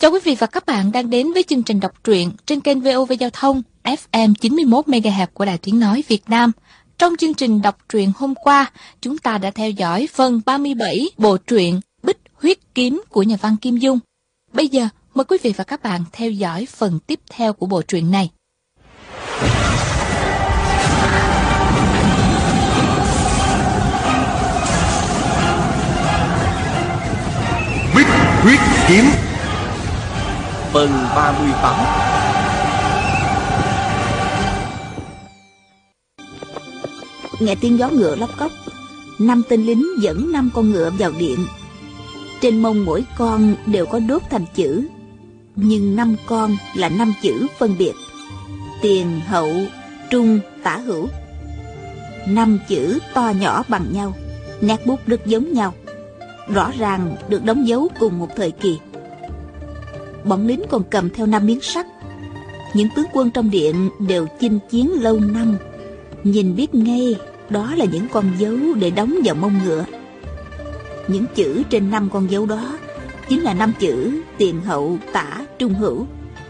Chào quý vị và các bạn đang đến với chương trình đọc truyện trên kênh VOV Giao thông FM 91 MHz của Đài Tiếng nói Việt Nam. Trong chương trình đọc truyện hôm qua, chúng ta đã theo dõi phần 37 bộ truyện Bích Huyết Kiếm của nhà văn Kim Dung. Bây giờ, mời quý vị và các bạn theo dõi phần tiếp theo của bộ truyện này. Bích Huyết Kiếm phần 38. Nghe tiếng gió ngựa lóc cóc, 5 tên lính dẫn 5 con ngựa vào điện. Trên mông mỗi con đều có đốt thành chữ, nhưng 5 con là 5 chữ phân biệt: tiền, hậu, trung, tả, hữu. 5 chữ to nhỏ bằng nhau, nét bút rất giống nhau, rõ ràng được đóng dấu cùng một thời kỳ. Bọn lính còn cầm theo 5 miếng sắt. Những tướng quân trong điện đều chinh chiến lâu năm, nhìn biết ngay đó là những con dấu để đóng vào mông ngựa. Những chữ trên 5 con dấu đó chính là 5 chữ tiền, hậu, tả, trung, hữu.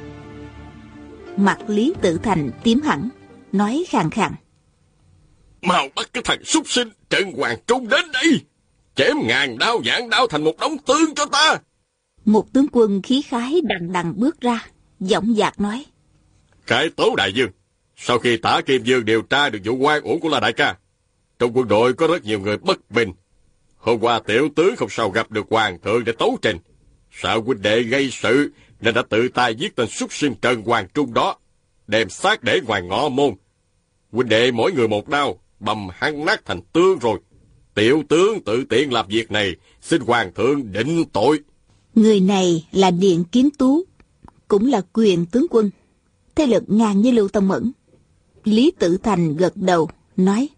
Mặt Lý Tự Thành tím hẳn, nói khàn khàn: Mau bắt cái thằng súc sinh Trần Hoàng Trung đến đây, chém ngàn đao vạn đao thành một đống tương cho ta. Một tướng quân khí khái đằng đằng bước ra, giọng dạc nói: Cái tố đại dương, sau khi Tả Kim Dương điều tra được vụ oan uổng của La đại ca, trong quân đội có rất nhiều người bất bình. Hôm qua tiểu tướng không sao gặp được hoàng thượng để tấu trình, sợ huynh đệ gây sự nên đã tự tay giết tên súc sinh Trần Hoàng Trung đó, đem xác để ngoài ngõ môn. Huynh đệ mỗi người một đao, bầm hăng nát thành tương rồi. Tiểu tướng tự tiện làm việc này, xin hoàng thượng định tội. Người này là Điện Kiến Tú, cũng là quyền tướng quân, thế lực ngang với Lưu Tông Mẫn. Lý Tự Thành gật đầu, nói: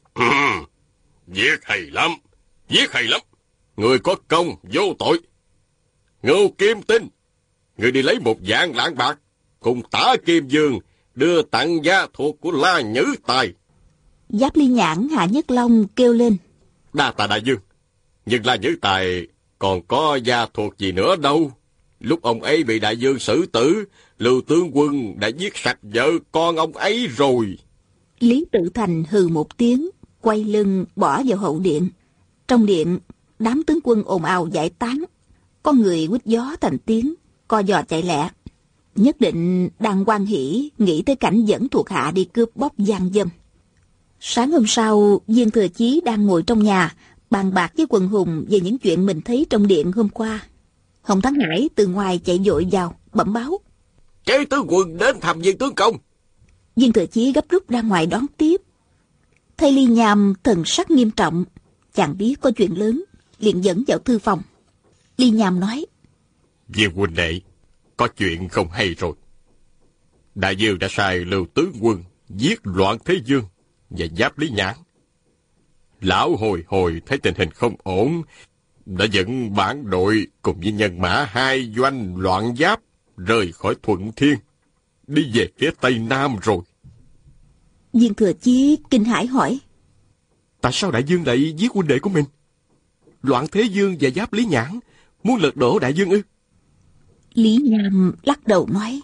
Giết hay lắm, giết hay lắm. Người có công, vô tội. Ngưu Kim Tinh, người đi lấy 1 vạn lạng bạc, cùng Tả Kim Dương đưa tặng gia thuộc của La Nhữ Tài. Giáp Ly Nhãn Hạ Nhất Long kêu lên: Đa tạ đại dương, nhưng La Nhữ Tài còn có gia thuộc gì nữa đâu. Lúc ông ấy bị đại dương xử tử, Lưu tướng quân đã giết sạch vợ con ông ấy rồi. Lý Tự Thành hừ một tiếng, quay lưng bỏ vào hậu điện. Trong điện, đám tướng quân ồn ào giải tán. Có người quýt gió thành tiếng, co giò chạy lẹ. Nhất định đang hoan hỉ nghĩ tới cảnh dẫn thuộc hạ đi cướp bóc gian dâm. Sáng hôm sau, Viên Thừa Chí đang ngồi trong nhà bàn bạc với quần hùng về những chuyện mình thấy trong điện hôm qua. Hồng Thắng Hải từ ngoài chạy vội vào bẩm báo: Kế tướng quân đến thăm Viên tướng công. Viên Thừa Chí gấp rút ra ngoài đón tiếp. Thấy Ly Nham thần sắc nghiêm trọng, chàng biết có chuyện lớn, liền dẫn vào thư phòng. Ly Nham nói: Viên huynh đệ, có chuyện không hay rồi. Đại dương đã sai Lưu tướng quân giết Loạn Thế Dương và Giáp Lý Nhãn. Lão hồi hồi thấy tình hình không ổn, đã dẫn bản đội cùng với nhân mã 2 doanh Loạn Giáp rời khỏi Thuận Thiên, đi về phía Tây Nam rồi. Viên Thừa Chí kinh hãi hỏi: Tại sao đại dương lại giết huynh đệ của mình? Loạn Thế Dương và Giáp Lý Nhãn muốn lật đổ đại dương ư? Lý Nham lắc đầu nói: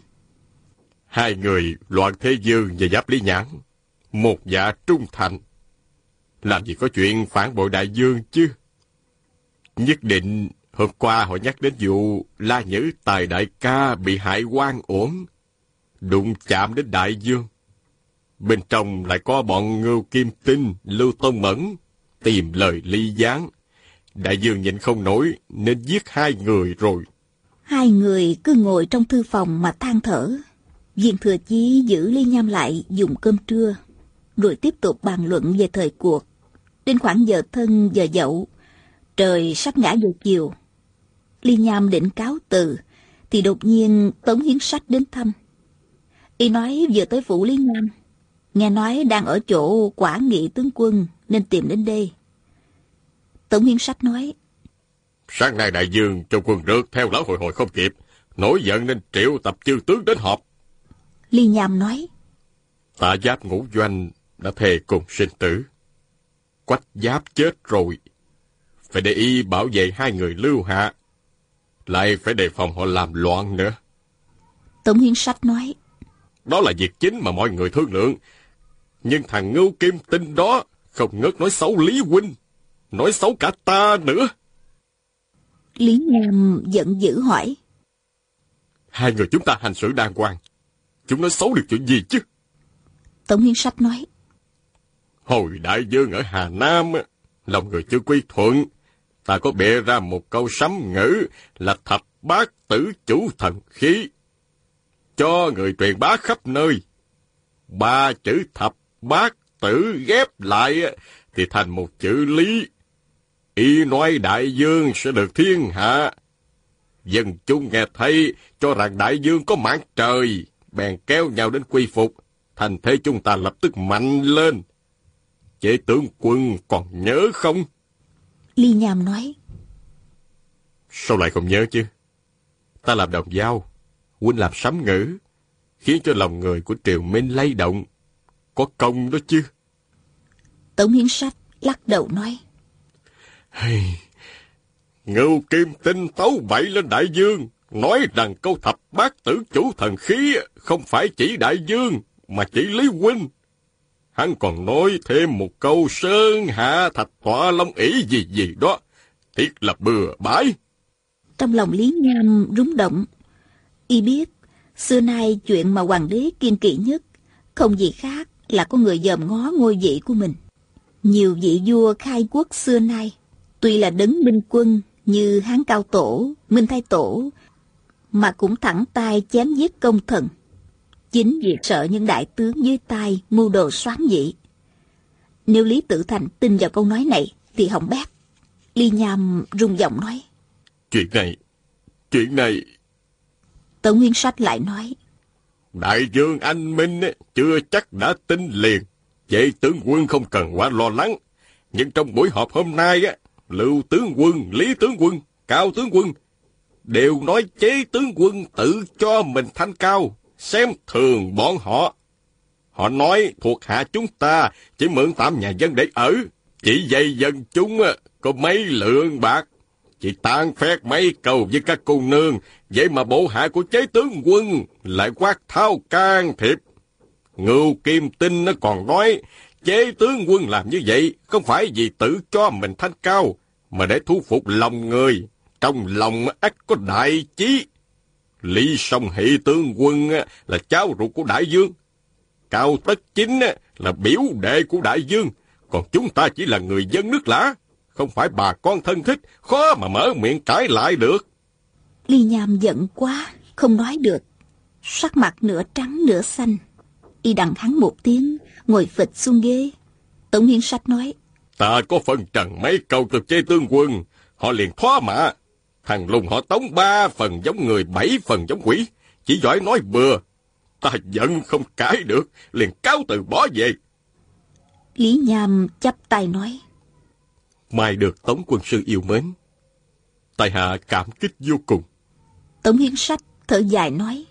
2 người Loạn Thế Dương và Giáp Lý Nhãn, một dạ trung thành, làm gì có chuyện phản bội đại dương chứ. Nhất định hôm qua họ nhắc đến vụ La Nhữ Tài đại ca bị hại oan uổng, đụng chạm đến đại dương. Bên trong lại có bọn Ngưu Kim Tinh, Lưu Tông Mẫn tìm lời ly gián. Đại dương nhịn không nổi nên giết 2 người rồi. 2 người cứ ngồi trong thư phòng mà than thở. Viên Thừa Chí giữ Ly Nham lại dùng cơm trưa, rồi tiếp tục bàn luận về thời cuộc. Đến khoảng giờ thân giờ dậu, trời sắp ngã về chiều. Ly Nham định cáo từ thì đột nhiên Tống Hiến Sách đến thăm. Y nói vừa tới phủ Lý Nham, nghe nói đang ở chỗ Quả Nghị tướng quân nên tìm đến đây. Tống Hiến Sách nói: Sáng nay đại dương cho quân rượt theo lão hồi hồi không kịp, nổi giận nên triệu tập chư tướng đến họp. Ly Nham nói: Tạ Giáp Ngũ Doanh đã thề cùng sinh tử. Quách Giáp chết rồi, phải để y bảo vệ 2 người lưu hạ. lại phải đề phòng họ làm loạn nữa. Tống Hiến Sách nói. Đó là việc chính mà mọi người thương lượng. Nhưng thằng Ngưu Kim Tinh đó không ngớt nói xấu Lý huynh, nói xấu cả ta nữa. Lý Nham giận dữ hỏi. Hai người chúng ta hành xử đàng hoàng, chúng nói xấu được chuyện gì chứ? Tống Hiến Sách nói. Hồi đại vương ở Hà Nam, lòng người chưa quy thuận, ta có bịa ra một câu sấm ngữ là thập bát tử chủ thần khí, cho người truyền bá khắp nơi. 3 chữ thập bát tử ghép lại thì thành một chữ lý. Y nói đại vương sẽ được thiên hạ. Dân chúng nghe thấy cho rằng đại vương có mạng trời, bèn kéo nhau đến quy phục. Thành thế chúng ta lập tức mạnh lên. Chế tướng quân còn nhớ không? Lý Nham nói. Sao lại không nhớ chứ? Ta làm đồng dao, huynh làm sấm ngữ, khiến cho lòng người của triều Minh lay động. Có công đó chứ. Tống Hiến Sách lắc đầu nói. Hey, Ngưu Kim Tinh tấu bậy lên đại vương, nói rằng câu thập bát tử chủ thần khí không phải chỉ đại vương, mà chỉ Lý huynh. Hắn còn nói thêm một câu sơn hạ thạch họa long ỷ gì gì đó, thiệt là bừa bãi. Trong lòng Lý Nham rúng động. Y biết, xưa nay chuyện mà hoàng đế kiêng kỵ nhất, không gì khác là có người dòm ngó ngôi vị của mình. Nhiều vị vua khai quốc xưa nay, tuy là đấng minh quân như Hán Cao Tổ, Minh Thái Tổ, mà cũng thẳng tay chém giết công thần. Chính vì sợ những đại tướng dưới tay mưu đồ soán dị. Nếu Lý Tự Thành tin vào câu nói này thì hỏng bét. Lý Nham rung giọng nói. Chuyện này... Tống Hiến Sách lại nói. Đại vương anh minh chưa chắc đã tin liền. Vậy tướng quân không cần quá lo lắng. Nhưng trong buổi họp hôm nay, Lưu tướng quân, Lý tướng quân, Cao tướng quân đều nói chế tướng quân tự cho mình thanh cao, xem thường bọn họ. Họ nói thuộc hạ chúng ta chỉ mượn tạm nhà dân để ở, chỉ dạy dân chúng có mấy lượng bạc, chỉ tán phét mấy câu với các cô nương, vậy mà bộ hạ của chế tướng quân lại quát tháo can thiệp. Ngưu Kim Tinh nó còn nói chế tướng quân làm như vậy không phải vì tự cho mình thanh cao, mà để thu phục lòng người, trong lòng ắt có đại chí. Lý Song Hỷ tướng quân là cháu ruột của đại vương, Cao Tất Chính là biểu đệ của đại vương, còn chúng ta chỉ là người dân nước lã, không phải bà con thân thích, khó mà mở miệng cãi lại được. Lý Nham giận quá, không nói được, sắc mặt nửa trắng nửa xanh. Y đằng hắn một tiếng, ngồi phịch xuống ghế. Tống Hiến Sách nói. Ta có phân trần mấy câu từ chế tướng quân, họ liền thoá mạ. Thằng Lùng họ Tống 3 phần giống người, 7 phần giống quỷ, chỉ giỏi nói bừa. Ta giận không cãi được, liền cáo từ bỏ về. Lý Nham chắp tay nói. Mai được Tống quân sư yêu mến, tại hạ cảm kích vô cùng. Tống Hiến Sách thở dài nói.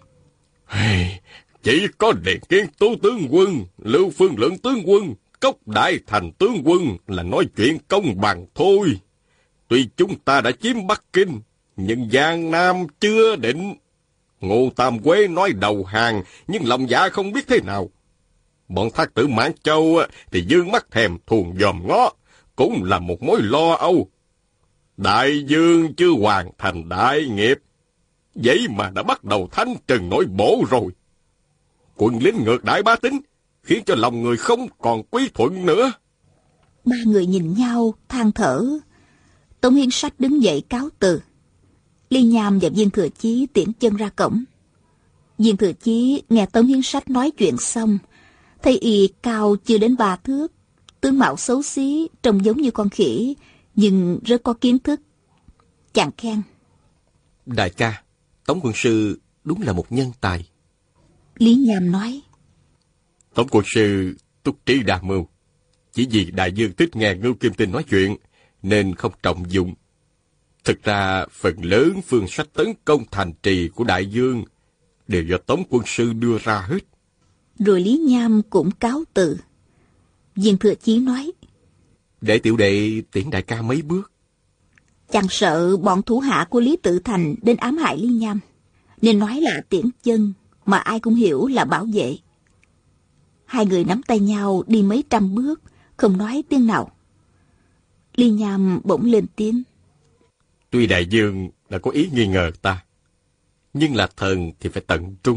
Chỉ có Điền Kiến Tú tướng quân, Lưu Phương Lượng tướng quân, Cốc Đại Thành tướng quân là nói chuyện công bằng thôi. Tuy chúng ta đã chiếm Bắc Kinh, nhưng Giang Nam chưa định. Ngô Tam Quế nói đầu hàng, nhưng lòng dạ không biết thế nào. Bọn thác tử Mãn Châu thì dương mắt thèm thuồng dòm ngó, cũng là một mối lo âu. Đại vương chưa hoàn thành đại nghiệp, vậy mà đã bắt đầu thanh trừng nội bộ rồi. Quân lính ngược đãi bá tính, khiến cho lòng người không còn quy thuận nữa. Ba người nhìn nhau, than thở. Tống Hiến Sách đứng dậy cáo từ. Lý Nham và Viên Thừa Chí tiễn chân ra cổng. Viên Thừa Chí nghe Tống Hiến Sách nói chuyện xong, thấy y cao chưa đến 3 thước, tướng mạo xấu xí, trông giống như con khỉ, nhưng rất có kiến thức. Chàng khen. Đại ca, Tống quân sư đúng là một nhân tài. Lý Nham nói. Tống quân sư túc trí đa mưu, chỉ vì đại vương thích nghe Ngưu Kim Tinh nói chuyện, nên không trọng dụng. Thực ra, phần lớn phương sách tấn công thành trì của đại vương đều do Tống quân sư đưa ra hết. Rồi Lý Nham cũng cáo từ. Viên Thừa Chí nói. Để tiểu đệ tiễn đại ca mấy bước. Chàng sợ bọn thủ hạ của Lý Tự Thành đến ám hại Lý Nham, nên nói là tiễn chân, mà ai cũng hiểu là bảo vệ. Hai người nắm tay nhau đi mấy trăm bước, không nói tiếng nào. Lý Nham bỗng lên tiếng. Tuy đại vương đã có ý nghi ngờ ta, nhưng là thần thì phải tận trung.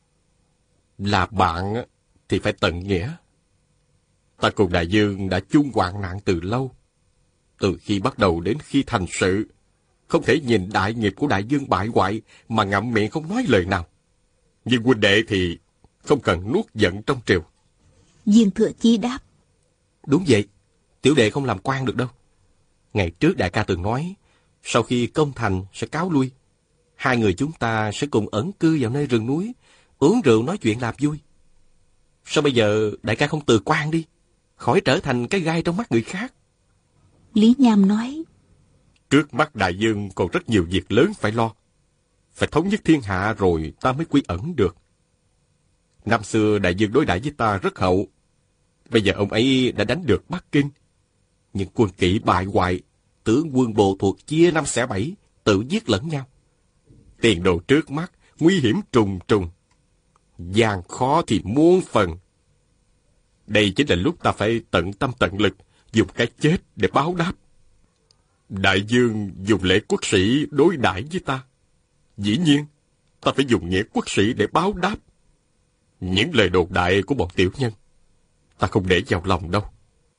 Là bạn thì phải tận nghĩa. Ta cùng đại vương đã chung hoạn nạn từ lâu. Từ khi bắt đầu đến khi thành sự, không thể nhìn đại nghiệp của đại vương bại hoại mà ngậm miệng không nói lời nào. Nhưng huynh đệ thì không cần nuốt giận trong triều. Viên Thừa Chí đáp. Đúng vậy, tiểu đệ không làm quan được đâu. Ngày trước đại ca từng nói, sau khi công thành sẽ cáo lui. Hai người chúng ta sẽ cùng ẩn cư vào nơi rừng núi, uống rượu nói chuyện làm vui. Sao bây giờ đại ca không từ quan đi, khỏi trở thành cái gai trong mắt người khác? Lý Nham nói. Trước mắt đại vương còn rất nhiều việc lớn phải lo. Phải thống nhất thiên hạ rồi ta mới quy ẩn được. Năm xưa đại vương đối đãi với ta rất hậu. Bây giờ ông ấy đã đánh được Bắc Kinh. Nhưng quân kỵ bại hoại, tướng quân bộ thuộc chia năm xẻ bảy, tự giết lẫn nhau. Tiền đồ trước mắt, nguy hiểm trùng trùng. Gian khó thì muôn phần. Đây chính là lúc ta phải tận tâm tận lực, dùng cái chết để báo đáp. Đại vương dùng lễ quốc sĩ đối đãi với ta. Dĩ nhiên, ta phải dùng nghĩa quốc sĩ để báo đáp. Những lời đồn đại của bọn tiểu nhân, ta không để vào lòng đâu.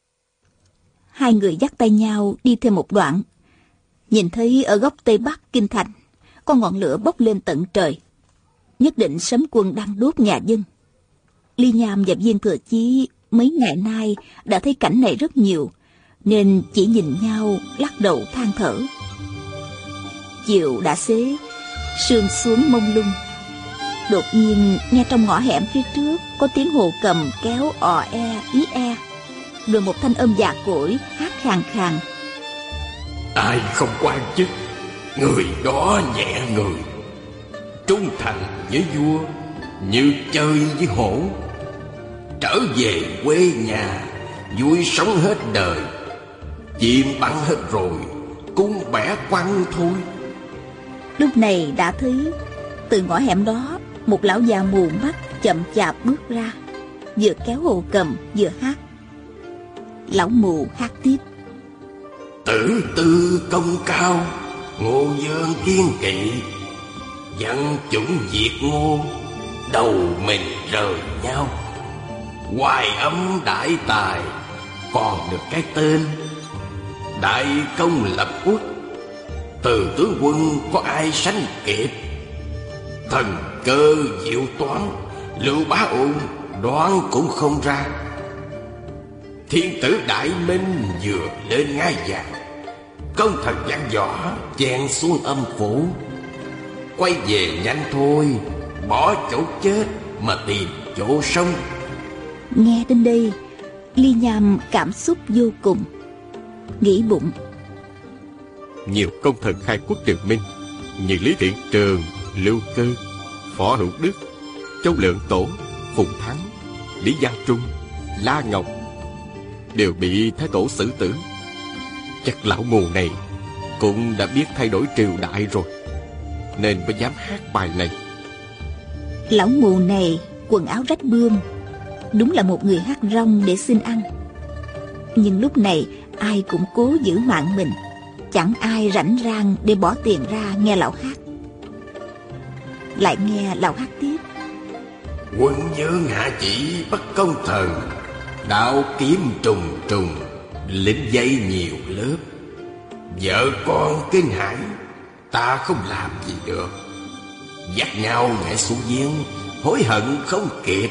Hai người dắt tay nhau đi thêm một đoạn. Nhìn thấy ở góc tây bắc kinh thành, có ngọn lửa bốc lên tận trời. Nhất định sấm quân đang đốt nhà dân. Lý Nham và Viên Thừa Chí mấy ngày nay đã thấy cảnh này rất nhiều, nên chỉ nhìn nhau lắc đầu than thở. Chiều đã xế, sương xuống mông lung. Đột nhiên nghe trong ngõ hẻm phía trước có tiếng hồ cầm kéo ò e ý e, rồi một thanh âm già cỗi hát khàn khàn. Ai không quan chức, người đó nhẹ người. Trung thành với vua như chơi với hổ. Trở về quê nhà, vui sống hết đời. Chim bắn hết rồi, cung bẻ quăng thôi. Lúc này đã thấy từ ngõ hẻm đó một lão già mù mắt chậm chạp bước ra, vừa kéo hồ cầm vừa hát. Lão mù hát tiếp. Tử tư công cao, Ngô Dương kiên kỵ. Dân chủng diệt Ngô, đầu mình rời nhau. Hoài Âm đại tài, còn được cái tên. Đại công lập quốc, từ tướng quân có ai sánh kịp. Thần cơ diệu toán, Lưu Bá Ôn đoán cũng không ra. Thiên tử Đại Minh vừa lên ngai vàng, công thần dặn dò chen xuống âm phủ. Quay về nhanh thôi, bỏ chỗ chết mà tìm chỗ sống. Nghe đến đây, Lý Nham cảm xúc vô cùng, nghĩ bụng. Nhiều công thần khai quốc triều Minh như Lý Thiện Trường, Lưu Cơ, Phó Hữu Đức, Châu Lượng Tổ, Phùng Thắng, Lý Giang Trung, La Ngọc đều bị Thái Tổ xử tử. Chắc lão mù này cũng đã biết thay đổi triều đại rồi, nên mới dám hát bài này. Lão mù này quần áo rách bươm, đúng là một người hát rong để xin ăn. Nhưng lúc này ai cũng cố giữ mạng mình, chẳng ai rảnh rang để bỏ tiền ra nghe lão hát. Lại nghe lão hát tiếp. Quân vương hạ chỉ bắt công thần, đạo kiếm trùng trùng, lính dây nhiều lớp. Vợ con kinh hãi, ta không làm gì được. Dắt nhau nhảy xuống giếng, hối hận không kịp.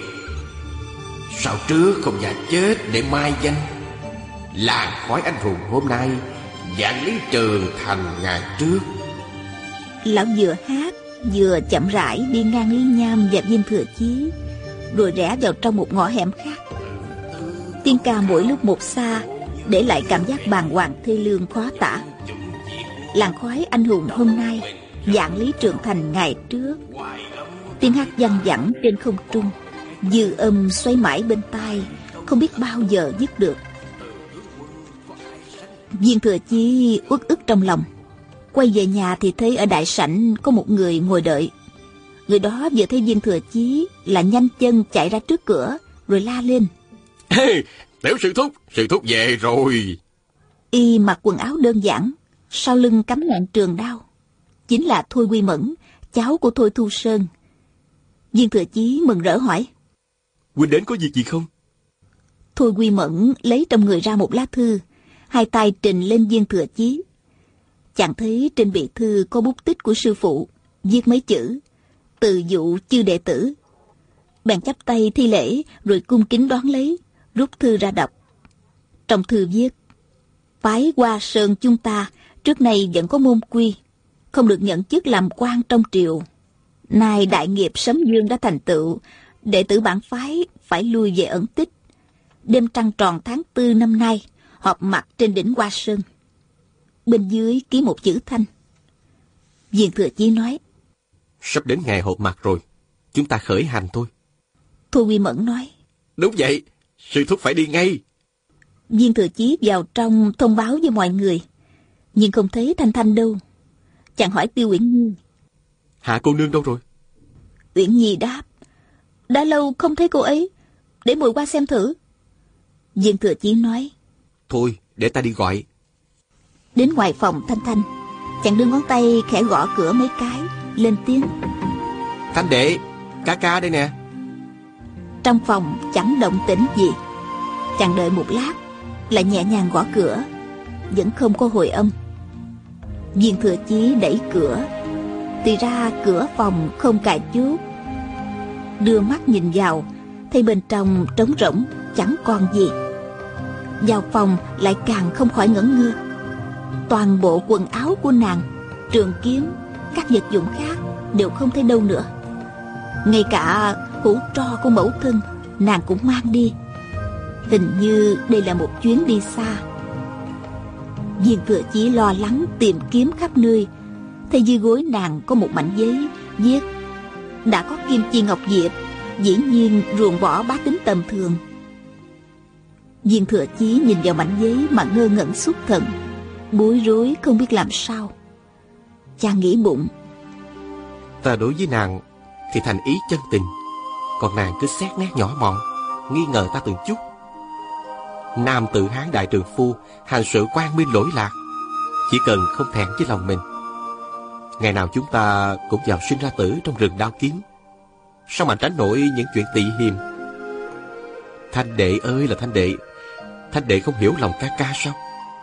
Sao trước không già chết để mai danh. Làng khói anh hùng hôm nay, vạn lý trường thành ngày trước. Lão vừa hát vừa chậm rãi đi ngang Lý Nham và Viên Thừa Chí, rồi rẽ vào trong một ngõ hẻm khác. Tiếng ca mỗi lúc một xa, để lại cảm giác bàng hoàng thê lương khó tả. Làng khói anh hùng hôm nay, vạn lý trường thành ngày trước. Tiếng hát văng vẳng trên không trung, dư âm xoay mãi bên tai, không biết bao giờ dứt được. Viên Thừa Chí uất ức trong lòng, Quay về nhà thì thấy ở đại sảnh có một người ngồi đợi. Người đó vừa thấy Viên Thừa Chí là nhanh chân chạy ra trước cửa, rồi la lên: Ê, tiểu sư thúc về rồi. Y mặc quần áo đơn giản, sau lưng cắm ngọn trường đao. Chính là Thôi Quy Mẫn, cháu của Thôi Thu Sơn. Viên Thừa Chí mừng rỡ hỏi: Huynh đến có việc gì không? Thôi Quy Mẫn lấy trong người ra một lá thư, hai tay trình lên Viên Thừa Chí. Chàng thấy trên bì thư có bút tích của sư phụ, viết mấy chữ: Từ dụ chư đệ tử. Bèn chắp tay thi lễ, rồi cung kính đón lấy, rút thư ra đọc. Trong thư viết: Phái Hoa Sơn chúng ta trước nay vẫn có môn quy, không được nhận chức làm quan trong triều. Nay đại nghiệp Sấm Dương đã thành tựu, đệ tử bản phái phải lui về ẩn tích. Đêm trăng tròn tháng 4 năm nay, họp mặt trên đỉnh Hoa Sơn. Bên dưới ký một chữ Thanh. Viên Thừa Chí nói: Sắp đến ngày họp mặt rồi, chúng ta khởi hành thôi. Thôi Quy Mẫn nói: Đúng vậy, sư thúc phải đi ngay. Viên Thừa Chí vào trong thông báo với mọi người, nhưng không thấy Thanh Thanh đâu. Chàng hỏi Tiêu Uyển Nhi: Hạ cô nương đâu rồi? Uyển Nhi đáp: Đã lâu không thấy cô ấy, để muội qua xem thử. Viên Thừa Chí nói: Thôi, để ta đi gọi. Đến ngoài phòng Thanh Thanh, chàng đưa ngón tay khẽ gõ cửa mấy cái, lên tiếng: Thanh đệ, ca ca đây nè. Trong phòng chẳng động tĩnh gì. Chàng đợi một lát, lại nhẹ nhàng gõ cửa, vẫn không có hồi âm. Viên Thừa Chí đẩy cửa, thì ra cửa phòng không cài chốt. Đưa mắt nhìn vào, thấy bên trong trống rỗng, chẳng còn gì. Vào phòng lại càng không khỏi ngẩn ngơ. Toàn bộ quần áo của nàng, trường kiếm, các vật dụng khác đều không thấy đâu nữa. Ngay cả hũ tro của mẫu thân nàng cũng mang đi. Hình như đây là một chuyến đi xa. Viên Thừa Chí lo lắng tìm kiếm khắp nơi, thấy dưới gối nàng có một mảnh giấy viết: Đã có kim chi ngọc diệp, dĩ nhiên ruồng bỏ bá tính tầm thường. Viên Thừa Chí nhìn vào mảnh giấy mà ngơ ngẩn xuất thần, bối rối không biết làm sao. Chàng nghĩ bụng: Ta đối với nàng thì thành ý chân tình, còn nàng cứ xét nét nhỏ mọn, nghi ngờ ta từng chút. Nam tự Hán đại trượng phu hành sự quang minh lỗi lạc, chỉ cần không thẹn với lòng mình. Ngày nào chúng ta cũng vào sinh ra tử trong rừng đao kiếm, sao mà tránh nổi những chuyện tị hiềm. Thanh đệ ơi là Thanh đệ không hiểu lòng ca ca sao?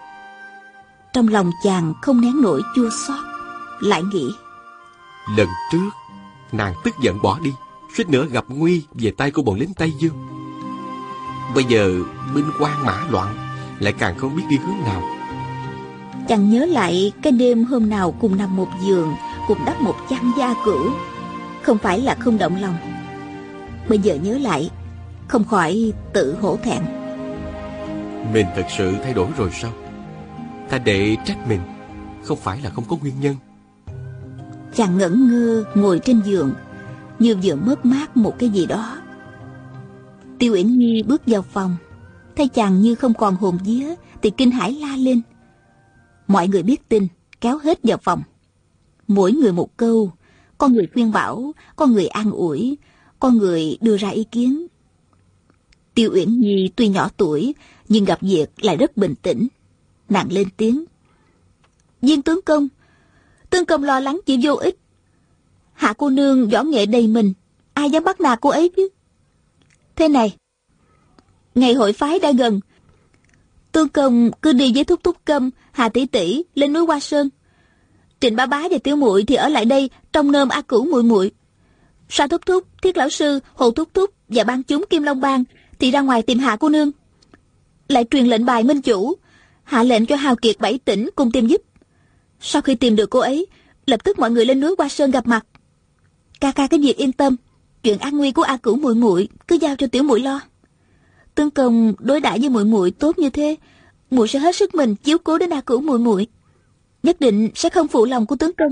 Trong lòng chàng không nén nổi chua xót, lại nghĩ: Lần trước nàng tức giận bỏ đi, suýt nữa gặp nguy về tay của bọn lính Tây Dương. Bây giờ binh hoang mã loạn, lại càng không biết đi hướng nào. Chàng nhớ lại cái đêm hôm nào cùng nằm một giường, cùng đắp một chăn da cửu, không phải là không động lòng. Bây giờ nhớ lại, không khỏi tự hổ thẹn. Mình thật sự thay đổi rồi sao? Thanh đệ trách mình, không phải là không có nguyên nhân. Chàng ngẩn ngơ ngồi trên giường, như vừa mất mát một cái gì đó. Tiêu Uyển Nhi bước vào phòng, thấy chàng như không còn hồn vía thì kinh hãi la lên. Mọi người biết tin, kéo hết vào phòng. Mỗi người một câu, có người khuyên bảo, có người an ủi, có người đưa ra ý kiến. Tiêu Uyển Nhi tuy nhỏ tuổi, nhưng gặp việc lại rất bình tĩnh. Nàng lên tiếng: Viên tướng công lo lắng chỉ vô ích. Hạ cô nương võ nghệ đầy mình, ai dám bắt nạt cô ấy chứ? Thế này, ngày hội phái đã gần, tướng công cứ đi với thúc thúc Câm, Hà tỷ tỷ lên núi Hoa Sơn. Trịnh bá bá và tiểu muội thì ở lại đây trông nom A Cửu muội muội. Sa thúc thúc, Thiết lão sư, Hồ thúc thúc và ban chúng Kim Long bang thì ra ngoài tìm Hạ cô nương. Lại truyền lệnh bài minh chủ, hạ lệnh cho hào kiệt 7 tỉnh cùng tìm giúp. Sau khi tìm được cô ấy, lập tức mọi người lên núi Hoa Sơn gặp mặt. Ca ca cái việc yên tâm, chuyện an nguy của A Cửu muội muội cứ giao cho tiểu muội lo. Tướng công đối đãi với muội muội tốt như thế, muội sẽ hết sức mình chiếu cố đến A Cửu muội muội, nhất định sẽ không phụ lòng của tướng công.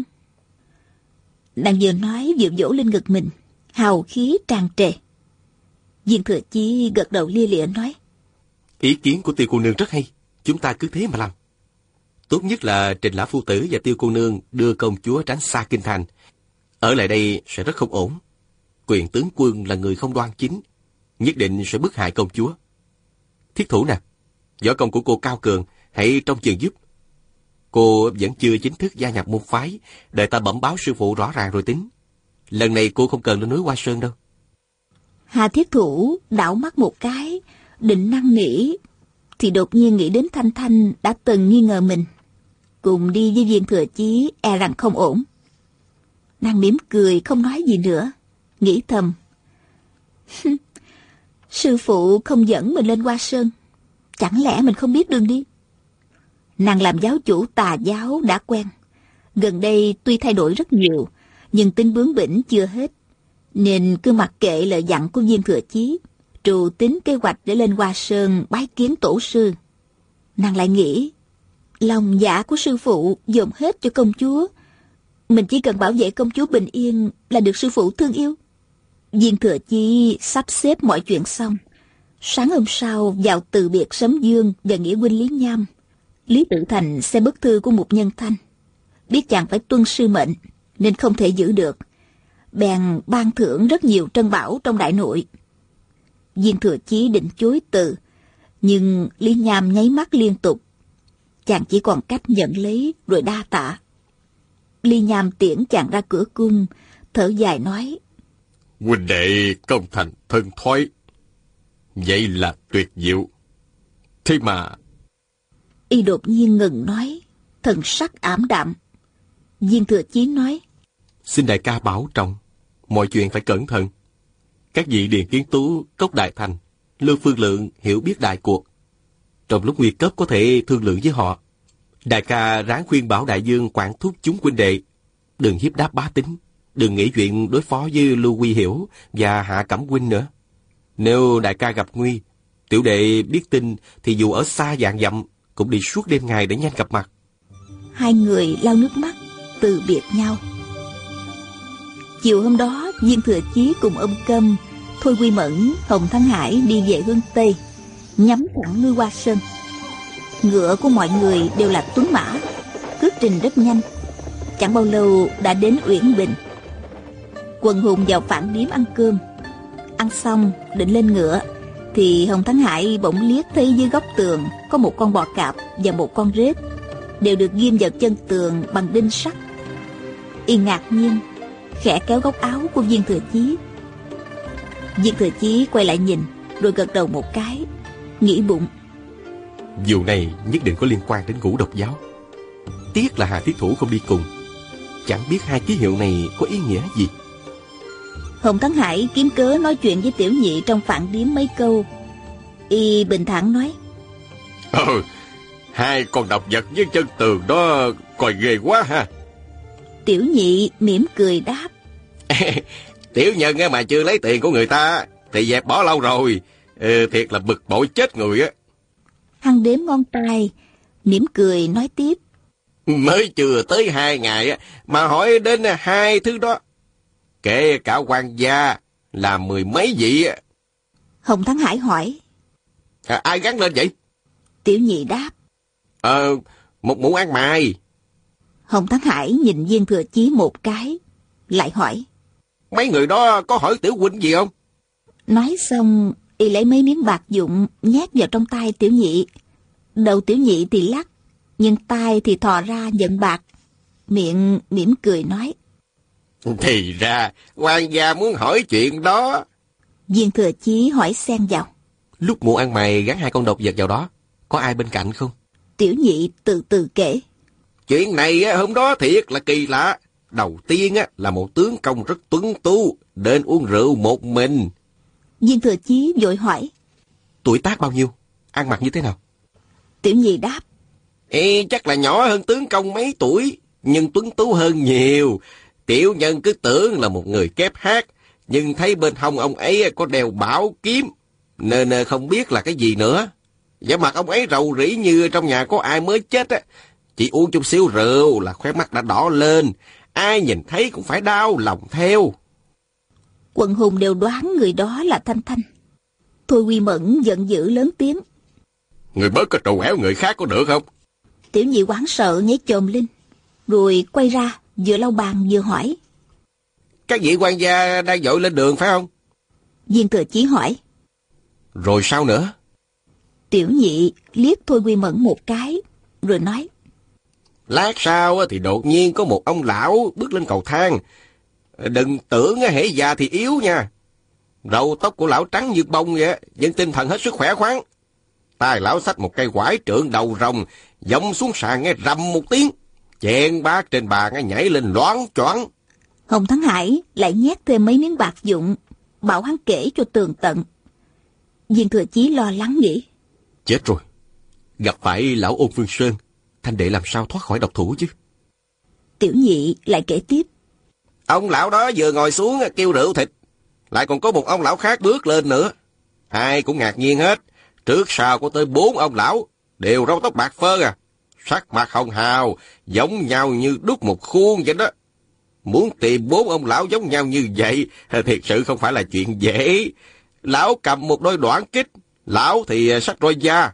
Nàng vừa nói vừa vỗ lên ngực mình, hào khí tràn trề. Viên Thừa Chí gật đầu lia lịa nói: Ý kiến của Tiêu cô nương rất hay, chúng ta cứ thế mà làm. Tốt nhất là Trình lão phu tử và Tiêu cô nương đưa công chúa tránh xa kinh thành. Ở lại đây sẽ rất không ổn. Quyền tướng quân là người không đoan chính, nhất định sẽ bức hại công chúa. Thiết thủ nè, võ công của cô cao cường, hãy trông chừng giúp. Cô vẫn chưa chính thức gia nhập môn phái, đợi ta bẩm báo sư phụ rõ ràng rồi tính. Lần này cô không cần lên núi Hoa Sơn đâu. Hà Thiết Thủ đảo mắt một cái, định năn nỉ, thì đột nhiên nghĩ đến Thanh Thanh đã từng nghi ngờ mình. Cùng đi với Viên Thừa Chí e rằng không ổn. Nàng mỉm cười không nói gì nữa, nghĩ thầm. Sư phụ không dẫn mình lên Hoa Sơn, chẳng lẽ mình không biết đường đi? Nàng làm giáo chủ tà giáo đã quen, gần đây tuy thay đổi rất nhiều, nhưng tính bướng bỉnh chưa hết, nên cứ mặc kệ lời dặn của Viên Thừa Chí, trù tính kế hoạch để lên Hoa Sơn bái kiến tổ sư. Nàng lại nghĩ, lòng dạ của sư phụ dồn hết cho công chúa, mình chỉ cần bảo vệ công chúa bình yên là được sư phụ thương yêu. Viên Thừa Chí sắp xếp mọi chuyện xong, sáng hôm sau vào từ biệt Sấm Dương và nghĩa huynh Lý Nham. Lý Tự Thành xem bức thư của Mục Nhân Thanh, biết chàng phải tuân sư mệnh nên không thể giữ được, bèn ban thưởng rất nhiều trân bảo trong đại nội. Viên Thừa Chí định chối từ, nhưng Lý Nham nháy mắt liên tục, chàng chỉ còn cách nhận lấy rồi đa tạ. Lý Nham tiễn chàng ra cửa cung, thở dài nói: Huynh đệ công thành thân thoái, vậy là tuyệt diệu. Thế mà... Y đột nhiên ngừng nói, thần sắc ảm đạm. Viên Thừa Chí nói: Xin đại ca bảo trọng, mọi chuyện phải cẩn thận. Các vị Điền Kiến Tú, Cốc Đại Thành, Lưu Phương Lượng hiểu biết đại cuộc. Trong lúc nguy cấp có thể thương lượng với họ. Đại ca ráng khuyên bảo đại dương quản thúc chúng huynh đệ, đừng hiếp đáp bá tính, đừng nghĩ chuyện đối phó với Lưu Quy Hiểu và Hạ Cẩm huynh nữa. Nếu đại ca gặp nguy, tiểu đệ biết tin thì dù ở xa vạn dặm cũng đi suốt đêm ngày để nhanh gặp mặt. Hai người lau nước mắt từ biệt nhau. Chiều hôm đó, Viên Thừa Chí cùng ông Câm, Thôi Quy Mẫn, Hồng Thắng Hải đi về hướng Tây, nhắm thẳng núi Hoa Sơn. Ngựa của mọi người đều là tuấn mã, cước trình rất nhanh. Chẳng bao lâu đã đến Uyển Bình. Quần hùng vào phản điếm ăn cơm. Ăn xong định lên ngựa thì Hồng Thắng Hải bỗng liếc thấy dưới góc tường có một con bò cạp và một con rết, đều được ghim vào chân tường bằng đinh sắt. Y ngạc nhiên, khẽ kéo góc áo của Viên Thừa Chí. Viên Thừa Chí quay lại nhìn, rồi gật đầu một cái, nghĩ bụng: Vụ này nhất định có liên quan đến Ngũ Độc giáo. Tiếc là Hà Thiết Thủ không đi cùng, chẳng biết hai ký hiệu này có ý nghĩa gì. Hồng Thắng Hải kiếm cớ nói chuyện với tiểu nhị trong phản điếm mấy câu. Y bình thản nói: Hai con độc vật với chân tường đó coi ghê quá ha. Tiểu nhị mỉm cười đáp: Tiểu nhân mà chưa lấy tiền của người ta thì dẹp bỏ lâu rồi. Thiệt là bực bội chết người á. Hắn đếm ngón tay, mỉm cười nói tiếp: Mới chưa tới 2 ngày mà hỏi đến hai thứ đó, kể cả quan gia là 10 mấy vị. Hồng Thắng Hải hỏi: Ai gắn lên vậy? Tiểu nhị đáp: Một mụ ăn mày. Hồng Thắng Hải nhìn Viên Thừa Chí một cái, lại hỏi: Mấy người đó có hỏi tiểu huynh gì không? Nói xong, y lấy mấy miếng bạc vụn nhét vào trong tay tiểu nhị. Đầu tiểu nhị thì lắc, nhưng tay thì thò ra nhận bạc, miệng mỉm cười nói: Thì ra quan gia muốn hỏi chuyện đó. Viên Thừa Chí hỏi xen vào: Lúc mụ ăn mày gắn hai con độc vật vào đó, có ai bên cạnh không? Tiểu nhị từ từ kể: Chuyện này hôm đó thiệt là kỳ lạ. Đầu tiên là một tướng công rất tuấn tú đến uống rượu một mình. Viên Thừa Chí vội hỏi: Tuổi tác bao nhiêu? Ăn mặc như thế nào? Tiểu nhị đáp: Chắc là nhỏ hơn tướng công mấy tuổi, nhưng tuấn tú hơn nhiều. Tiểu nhân cứ tưởng là một người kép hát, nhưng thấy bên hông ông ấy có đeo bảo kiếm, nên không biết là cái gì nữa. Vẻ mặt ông ấy rầu rĩ như trong nhà có ai mới chết á. Chỉ uống chút xíu rượu là khóe mắt đã đỏ lên, ai nhìn thấy cũng phải đau lòng theo. Quần hùng đều đoán người đó là Thanh Thanh. Thôi Quy Mẫn giận dữ lớn tiếng: Người bớt có trù ẻo người khác có được không? Tiểu nhị hoảng sợ nhảy chồm lên, rồi quay ra vừa lau bàn vừa hỏi. Các vị quan gia đang vội lên đường phải không? Viên Thừa Chí hỏi. Rồi sao nữa? Tiểu nhị liếc Thôi Quy Mẫn một cái, rồi nói. Lát sau thì đột nhiên có một ông lão bước lên cầu thang. Đừng tưởng hễ già thì yếu nha. Râu tóc của lão trắng như bông vậy, nhưng tinh thần hết sức khỏe khoắn. Tay lão xách một cây quải trượng đầu rồng, giông xuống sàn nghe rầm một tiếng, chèn bát trên bàn nhảy lên loáng choáng. Hồng Thắng Hải lại nhét thêm mấy miếng bạc vụn, bảo hắn kể cho tường tận. Viên Thừa Chí lo lắng nghĩ. Chết rồi, gặp phải lão Ôn Phương Sơn, Thanh đệ làm sao thoát khỏi độc thủ chứ? Tiểu nhị lại kể tiếp. Ông lão đó vừa ngồi xuống kêu rượu thịt, lại còn có một ông lão khác bước lên nữa. Ai cũng ngạc nhiên hết. Trước sau có tới 4 ông lão, đều râu tóc bạc phơ sắc mặt hồng hào, giống nhau như đúc một khuôn vậy đó. Muốn tìm 4 ông lão giống nhau như vậy, thiệt sự không phải là chuyện dễ. Lão cầm một đôi đoạn kích, lão thì xách roi da.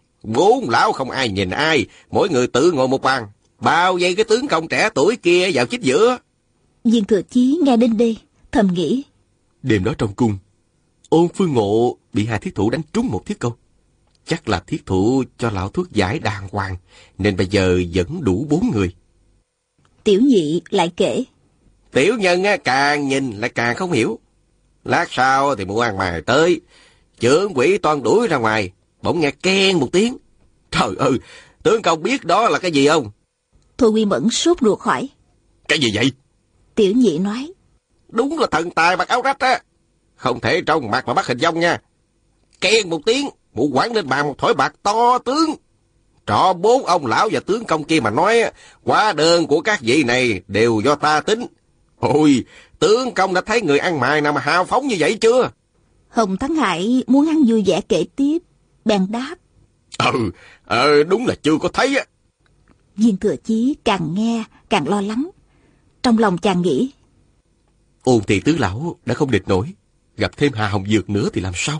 4 lão không ai nhìn ai, mỗi người tự ngồi một bàn, bao vây cái tướng công trẻ tuổi kia vào chính giữa. Viên Thừa Chí nghe đến đây, thầm nghĩ. Đêm đó trong cung, Ôn Phương Ngộ bị hai thiết thủ đánh trúng một thiết câu. Chắc là thiết thủ cho lão thuốc giải đàng hoàng, nên bây giờ vẫn đủ 4 người. Tiểu nhị lại kể. Tiểu nhân càng nhìn lại càng không hiểu. Lát sau thì mụ ăn mày tới, trưởng quỹ toan đuổi ra ngoài, bỗng nghe keng một tiếng. Trời ơi, tướng công biết đó là cái gì không? Thôi Quy Mẫn sốt ruột hỏi. Cái gì vậy? Tiểu nhị nói. Đúng là thần tài mặc áo rách á. Không thể trong mặt mà bắt hình dong nha. Keng một tiếng, mụ quẳng lên bàn một thỏi bạc to tướng. Trọ 4 ông lão và tướng công kia mà nói, hóa đơn của các vị này đều do ta tính. Ôi, tướng công đã thấy người ăn mày nào mà hào phóng như vậy chưa? Hồng Thắng Hải muốn hắn vui vẻ kể tiếp, bèn đáp. Đúng là chưa có thấy á. Viên Thừa Chí càng nghe càng lo lắng. Trong lòng chàng nghĩ. Ôn Thị tứ lão đã không địch nổi, gặp thêm Hà Hồng Dược nữa thì làm sao?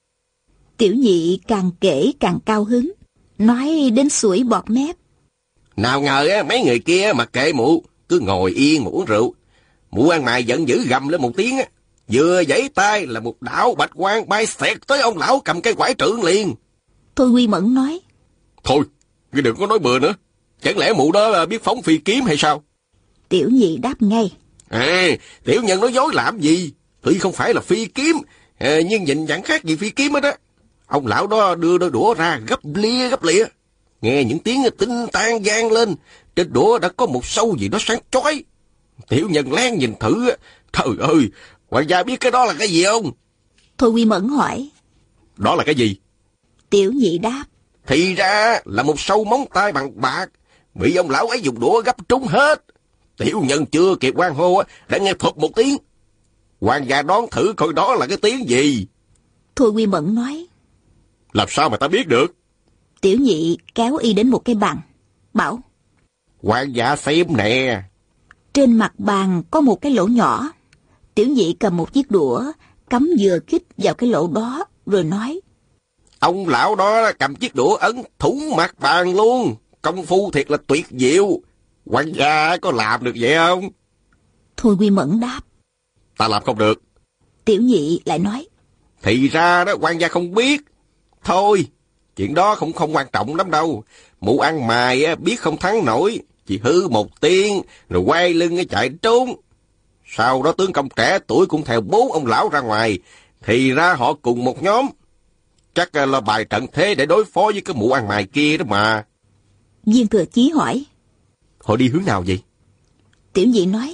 Tiểu nhị càng kể càng cao hứng, nói đến sủi bọt mép. Nào ngờ mấy người kia mà kệ mụ, cứ ngồi yên mà uống rượu. Mụ ăn mày giận dữ gầm lên một tiếng, vừa giãy tay là một đạo bạch quang bay xẹt tới ông lão cầm cây quải trượng liền. Thôi Quy Mẫn nói. Thôi, ngươi đừng có nói bừa nữa. Chẳng lẽ mụ đó biết phóng phi kiếm hay sao? Tiểu nhị đáp ngay. Tiểu nhân nói dối làm gì? Tuy không phải là phi kiếm, nhưng nhìn chẳng khác gì phi kiếm hết á. Ông lão đó đưa đôi đũa ra gấp lịa. Nghe những tiếng tinh tan vang lên, trên đũa đã có một sâu gì đó sáng chói. Tiểu nhân lén nhìn thử, trời ơi, hoàng gia biết cái đó là cái gì không? Thôi Quy Mẫn hỏi. Đó là cái gì? Tiểu nhị đáp. Thì ra là một sâu móng tay bằng bạc, bị ông lão ấy dùng đũa gấp trúng hết. Tiểu nhân chưa kịp hoan hô đã nghe phụp một tiếng. Hoàng gia đoán thử coi đó là cái tiếng gì? Thôi Quy Mẫn nói. Làm sao mà ta biết được? Tiểu nhị kéo y đến một cái bàn, bảo. Hoàng gia xem nè. Trên mặt bàn có một cái lỗ nhỏ. Tiểu nhị cầm một chiếc đũa, cắm vừa kích vào cái lỗ đó, rồi nói. Ông lão đó cầm chiếc đũa ấn thủng mặt bàn luôn. Công phu thiệt là tuyệt diệu. Hoàng gia có làm được vậy không? Thôi Quy Mẫn đáp. Ta làm không được. Tiểu nhị lại nói. Thì ra đó hoàng gia không biết. Thôi, chuyện đó không quan trọng lắm đâu. Mụ ăn mày biết không thắng nổi, chỉ hư một tiếng rồi quay lưng chạy trốn. Sau đó tướng công trẻ tuổi cũng theo 4 ông lão ra ngoài. Thì ra họ cùng một nhóm. Chắc là bài trận thế để đối phó với cái mụ ăn mày kia đó mà. Viên Thừa Chí hỏi. Họ đi hướng nào vậy? Tiểu nhị nói.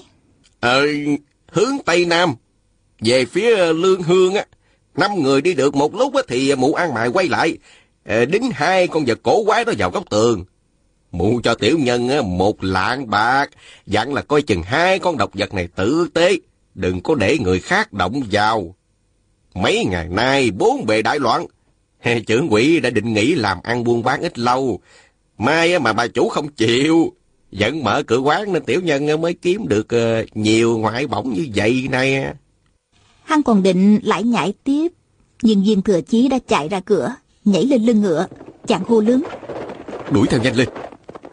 Hướng Tây Nam. Về phía Lương Hương 5 người đi được một lúc thì mụ ăn mày quay lại, đính 2 con vật cổ quái đó vào góc tường. Mụ cho tiểu nhân 1 lạng bạc, dặn là coi chừng 2 con độc vật này tử tế, đừng có để người khác động vào. Mấy ngày nay 4 bề đại loạn, trưởng quỹ đã định nghỉ làm ăn buôn bán ít lâu. Mai mà bà chủ không chịu, vẫn mở cửa quán nên tiểu nhân mới kiếm được nhiều ngoại bổng như vậy này. Hắn còn định lải nhải tiếp, nhưng Viên Thừa Chí đã chạy ra cửa, nhảy lên lưng ngựa, chàng hô lớn. Đuổi theo nhanh lên,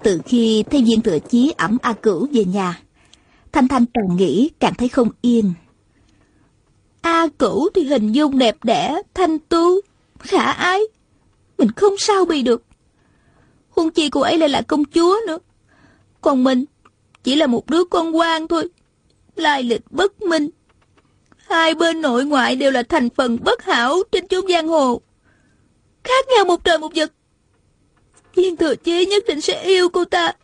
Từ khi thấy Viên Thừa Chí ẵm A Cửu về nhà, Thanh Thanh càng nghĩ càng thấy không yên. A Cửu thì hình dung đẹp đẽ, thanh tú, khả ái, mình không sao bì được. Huống chi cô ấy lại là công chúa nữa, còn mình chỉ là một đứa con quan thôi, lai lịch bất minh. Hai bên nội ngoại đều là thành phần bất hảo trên chốn giang hồ, khác nhau một trời một vực. Viên Thừa Chí nhất định sẽ yêu cô ta.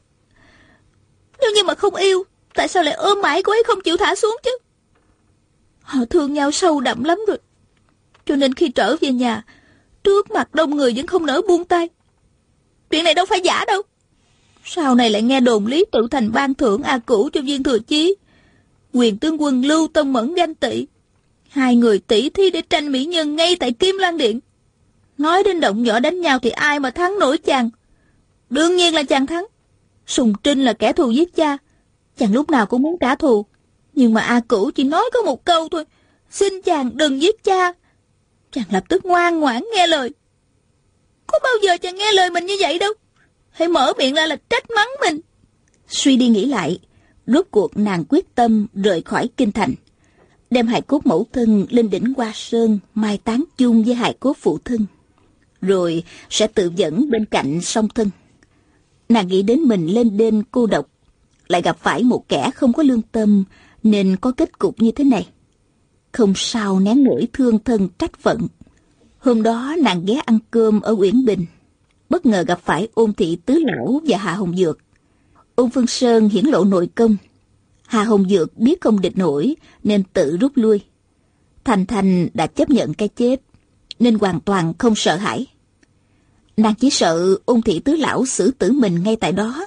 Nếu như mà không yêu, tại sao lại ôm mãi cô ấy không chịu thả xuống chứ? Họ thương nhau sâu đậm lắm rồi, cho nên khi trở về nhà, trước mặt đông người vẫn không nỡ buông tay. Chuyện này đâu phải giả đâu. Sau này lại nghe đồn Lý Tự Thành ban thưởng A Cửu cho Viên Thừa Chí. Quyền tướng quân Lưu Tông Mẫn ganh tị, hai người tỷ thí để tranh mỹ nhân ngay tại Kim Loan Điện. Nói đến động võ đánh nhau thì ai mà thắng nổi chàng? Đương nhiên là chàng thắng. Sùng Trinh là kẻ thù giết cha, chàng lúc nào cũng muốn trả thù. Nhưng mà A Cửu chỉ nói có một câu thôi: xin chàng đừng giết cha. Chàng lập tức ngoan ngoãn nghe lời. Có bao giờ chàng nghe lời mình như vậy đâu, hãy mở miệng ra là trách mắng mình. Suy đi nghĩ lại, rốt cuộc nàng quyết tâm rời khỏi kinh thành, đem hài cốt mẫu thân lên đỉnh Hoa Sơn mai táng chung với hài cốt phụ thân, rồi sẽ tự dẫn bên cạnh song thân. Nàng nghĩ đến mình lên đên cô độc, lại gặp phải một kẻ không có lương tâm, nên có kết cục như thế này. Không sao nén nổi thương thân trách phận. Hôm đó nàng ghé ăn cơm ở Uyển Bình, bất ngờ gặp phải Ôn Thị Tứ Lão và Hạ Hồng Dược. Ôn Phương Sơn hiển lộ nội công, Hạ Hồng Dược biết không địch nổi nên tự rút lui. Thành Thành đã chấp nhận cái chết nên hoàn toàn không sợ hãi. Nàng chỉ sợ Ôn Thị Tứ Lão xử tử mình ngay tại đó,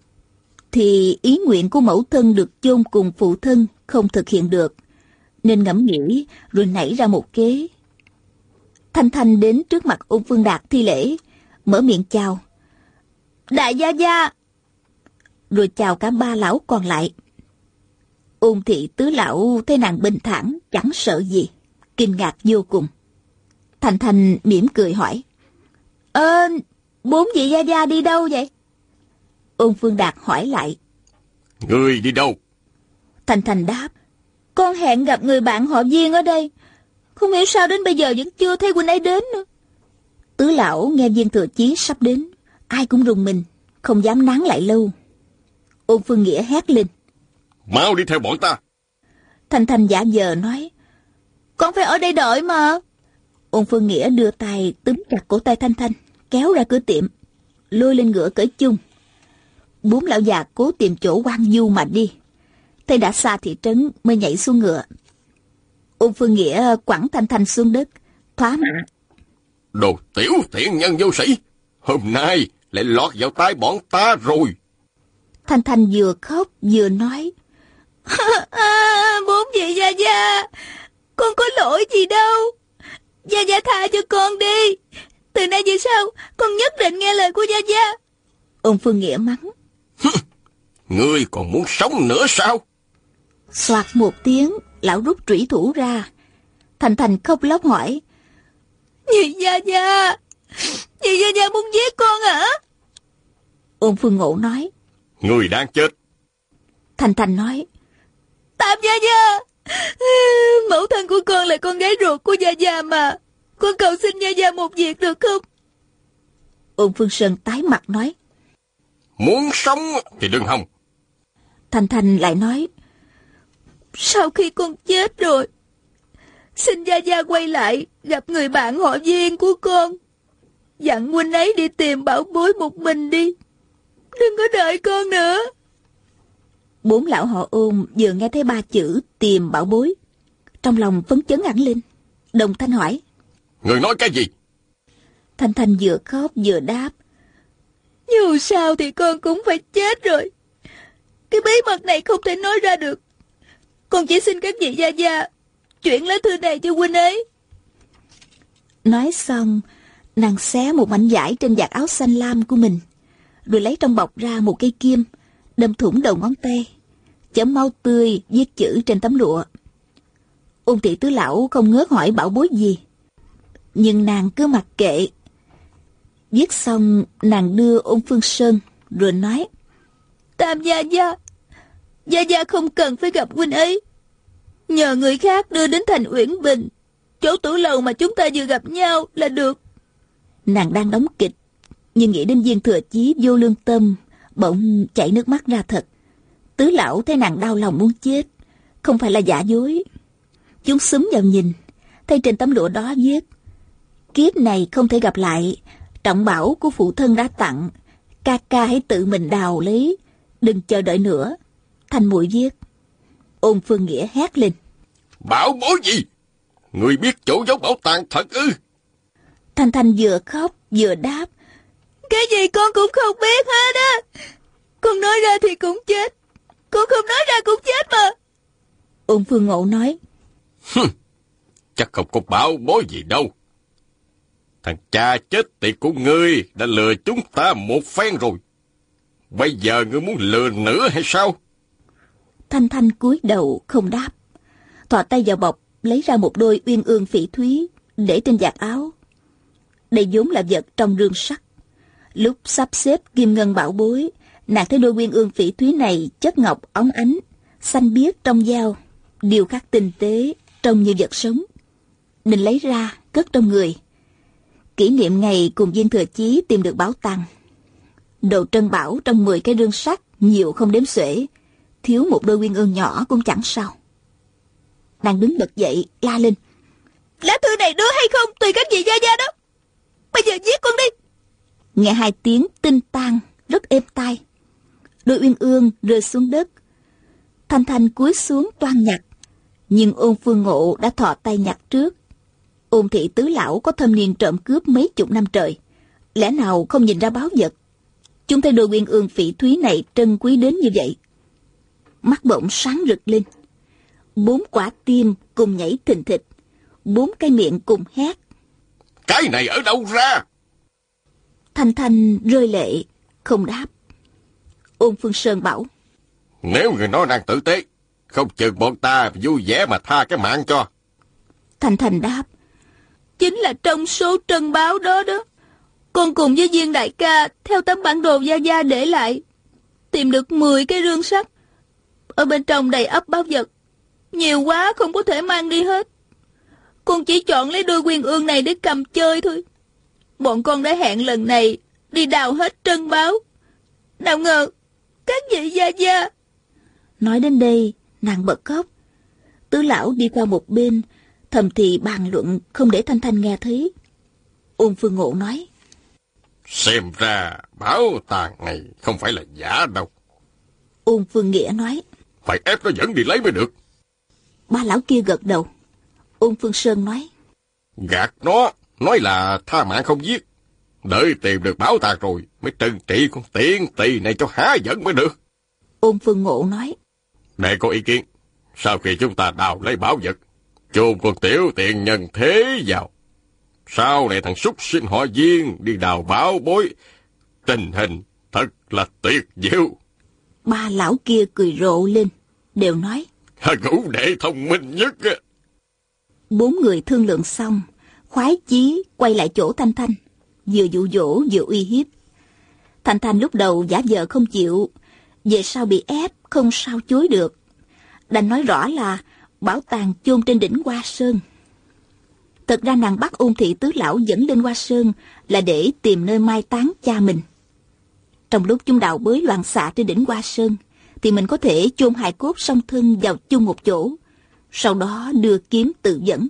thì ý nguyện của mẫu thân được chôn cùng phụ thân không thực hiện được, nên ngẫm nghĩ rồi nảy ra một kế. Thanh Thanh đến trước mặt Ôn Phương Đạt thi lễ, mở miệng chào: đại gia gia, rồi chào cả ba lão còn lại. Ôn Thị Tứ Lão thấy nàng bình thản chẳng sợ gì, kinh ngạc vô cùng. Thanh Thanh mỉm cười hỏi: bốn vị gia gia đi đâu vậy? Ôn Phương Đạt hỏi lại: Ngươi đi đâu? Thanh Thanh đáp: con hẹn gặp người bạn họ Viên ở đây, không hiểu sao đến bây giờ vẫn chưa thấy huynh ấy đến nữa. Tứ Lão nghe Viên Thừa Chí sắp đến, ai cũng rùng mình, không dám nán lại lâu. Ôn Phương Nghĩa hét lên: mau đi theo bọn ta. Thanh Thanh giả vờ nói: con phải ở đây đợi mà. Ôn Phương Nghĩa đưa tay túm chặt cổ tay Thanh Thanh, kéo ra cửa tiệm, lôi lên ngựa cởi chung. Bốn lão già cố tìm chỗ hoang vu mà đi, thấy đã xa thị trấn mới nhảy xuống ngựa. Ôn Phương Nghĩa quẳng Thanh Thanh xuống đất, thoá mạ: Đồ tiểu thiện nhân vô sĩ, hôm nay lại lọt vào tay bọn ta rồi. Thanh Thanh vừa khóc vừa nói: bốn vị gia gia, con có lỗi gì đâu, gia gia tha cho con đi, từ nay về sau con nhất định nghe lời của gia gia. Ôn Phương Nghĩa mắng: Ngươi còn muốn sống nữa sao? Soạt một tiếng, lão rút trủy thủ ra. Thanh Thanh khóc lóc hỏi: Nhị gia gia, nhị gia gia muốn giết con hả? Ôn Phương Ngộ nói: Ngươi đang chết. Thanh Thanh nói: Tam gia gia, mẫu thân của con là con gái ruột của gia gia mà, con cầu xin gia gia một việc được không? Ôn Phương Sơn tái mặt nói: Muốn sống thì đừng hòng. Thanh Thanh lại nói: Sau khi con chết rồi, xin gia gia quay lại gặp người bạn họ Viên của con, dặn huynh ấy đi tìm bảo bối một mình đi, đừng có đợi con nữa. Bốn lão họ Ôn vừa nghe thấy ba chữ tìm bảo bối, trong lòng phấn chấn hẳn lên, đồng thanh hỏi: Người nói cái gì? Thanh Thanh vừa khóc vừa đáp: Dù sao thì con cũng phải chết rồi, cái bí mật này không thể nói ra được, con chỉ xin các vị gia gia chuyển lá thư này cho huynh ấy. Nói xong, nàng xé một mảnh vải trên vạt áo xanh lam của mình, rồi lấy trong bọc ra một cây kim, đâm thủng đầu ngón tay, chấm máu tươi viết chữ trên tấm lụa. Ôn Thị Tứ Lão không ngớt hỏi bảo bối gì, nhưng nàng cứ mặc kệ. Viết xong, nàng đưa Ôn Phương Sơn, rồi nói: Tam gia gia, gia gia không cần phải gặp huynh ấy. Nhờ người khác đưa đến thành Uyển Bình, chỗ tử lầu mà chúng ta vừa gặp nhau là được. Nàng đang đóng kịch, nhưng nghĩ đến Viên Thừa Chí vô lương tâm, bỗng chảy nước mắt ra thật. Tứ lão thấy nàng đau lòng muốn chết, không phải là giả dối. Chúng xúm vào nhìn, thấy trên tấm lụa đó viết: kiếp này không thể gặp lại, trọng bảo của phụ thân đã tặng, ca ca hãy tự mình đào lấy, đừng chờ đợi nữa. Thanh muội viết. Ôn Phương Nghĩa hét lên: Bảo bối gì? Người biết chỗ giấu bảo tàng thật ư? Thanh Thanh vừa khóc vừa đáp: Cái gì con cũng không biết hết á. Con nói ra thì cũng chết, con không nói ra cũng chết mà. Ôn Phương Ngộ nói: Chắc không có bảo bối gì đâu. Thằng cha chết tiệt của ngươi đã lừa chúng ta một phen rồi. Bây giờ ngươi muốn lừa nữa hay sao? Thanh Thanh cúi đầu không đáp, thò tay vào bọc lấy ra một đôi uyên ương phỉ thúy để trên vạt áo. Đây vốn là vật trong rương sắt. Lúc sắp xếp kim ngân bảo bối, nàng thấy đôi uyên ương phỉ thúy này chất ngọc óng ánh, xanh biếc trong dao, điêu khắc tinh tế, trông như vật sống. Định lấy ra cất trong người, kỷ niệm ngày cùng Viên Thừa Chí tìm được bảo tàng. Đồ trân bảo trong 10 cái rương sắt nhiều không đếm xuể, thiếu một đôi uyên ương nhỏ cũng chẳng sao. Nàng đứng bật dậy la lên: Lá thư này đưa hay không tùy các vị gia gia đó. Bây giờ giết con đi. Nghe 2 tiếng tinh tan rất êm tai, đôi uyên ương rơi xuống đất. Thanh Thanh cúi xuống toan nhặt, nhưng Ôn Phương Ngộ đã thò tay nhặt trước. Ôn thị tứ lão có thâm niên trộm cướp mấy chục năm trời, lẽ nào không nhìn ra báu vật. Chúng thấy đôi uyên ương phỉ thúy này trân quý đến như vậy, mắt bỗng sáng rực lên. 4 quả tim cùng nhảy thình thịch, 4 cái miệng cùng hét: Cái này ở đâu ra? Thanh Thanh rơi lệ không đáp. Ôn Phương Sơn bảo: Nếu người nói năng tử tế, không chừng bọn ta vui vẻ mà tha cái mạng cho. Thanh Thanh đáp: Chính là trong số trân báo đó đó. Con cùng với Viên đại ca theo tấm bản đồ gia gia để lại, tìm được 10 cái rương sắt. Ở bên trong đầy ắp báu vật, nhiều quá không có thể mang đi hết. Con chỉ chọn lấy đôi uyên ương này để cầm chơi thôi. Bọn con đã hẹn lần này đi đào hết trân báo. Nào ngờ các vị gia gia. Nói đến đây nàng bật khóc. Tứ lão đi qua một bên, thầm thì bàn luận không để Thanh Thanh nghe thấy. Ôn Phương Ngộ nói: Xem ra bảo tàng này không phải là giả đâu. Ôn Phương Nghĩa nói: Phải ép nó dẫn đi lấy mới được. Ba lão kia gật đầu. Ôn Phương Sơn nói: Gạt nó, nói là tha mạng không giết. Đợi tìm được bảo tàng rồi mới trừng trị con tiện tỳ này cho há giận mới được. Ôn Phương Ngộ nói: Đệ có ý kiến, sau khi chúng ta đào lấy bảo vật, chôn con tiểu tiện nhân thế vào. Sau này thằng súc sinh họ Viên đi đào bảo bối, tình hình thật là tuyệt diệu. Ba lão kia cười rộ lên, đều nói: Ngũ đệ thông minh nhất. 4 người thương lượng xong, khoái chí quay lại chỗ Thanh Thanh, vừa dụ dỗ vừa uy hiếp. Thanh Thanh lúc đầu giả vờ không chịu, về sau bị ép không sao chối được, đành nói rõ là bảo tàng chôn trên đỉnh Hoa Sơn. Thật ra nàng bắt Ôn thị tứ lão dẫn lên Hoa Sơn là để tìm nơi mai táng cha mình. Trong lúc chúng đào bới loạn xạ trên đỉnh Hoa Sơn, thì mình có thể chôn hài cốt song thân vào chung một chỗ, sau đó đưa kiếm tự dẫn.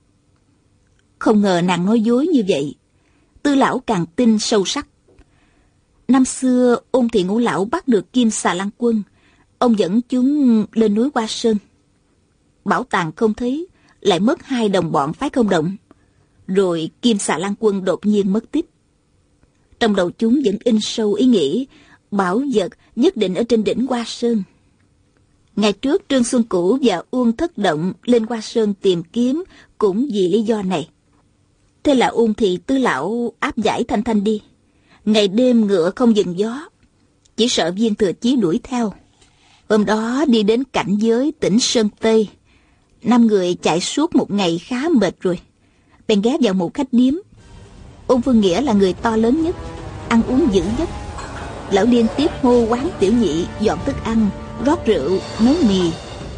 Không ngờ nàng nói dối như vậy, Tư lão càng tin sâu sắc. Năm xưa Ôn thị ngũ lão bắt được Kim Xà Lan Quân, ông dẫn chúng lên núi Hoa Sơn. Bảo tàng không thấy, lại mất 2 đồng bọn phái không động. Rồi Kim Xà Lan Quân đột nhiên mất tích. Trong đầu chúng vẫn in sâu ý nghĩ bảo vật nhất định ở trên đỉnh Hoa Sơn. Ngày trước Trương Xuân Cửu và Uông Thất Động lên Hoa Sơn tìm kiếm cũng vì lý do này. Thế là Uông thị tứ lão áp giải Thanh Thanh đi. Ngày đêm ngựa không dừng gió, chỉ sợ Viên Thừa Chí đuổi theo. Hôm đó đi đến cảnh giới tỉnh Sơn Tây. 5 người chạy suốt một ngày khá mệt rồi, bèn ghé vào một khách điếm. Ôn Phương Nghĩa là người to lớn nhất, ăn uống dữ nhất. Lão liên tiếp hô quán tiểu nhị dọn thức ăn, rót rượu, nấu mì.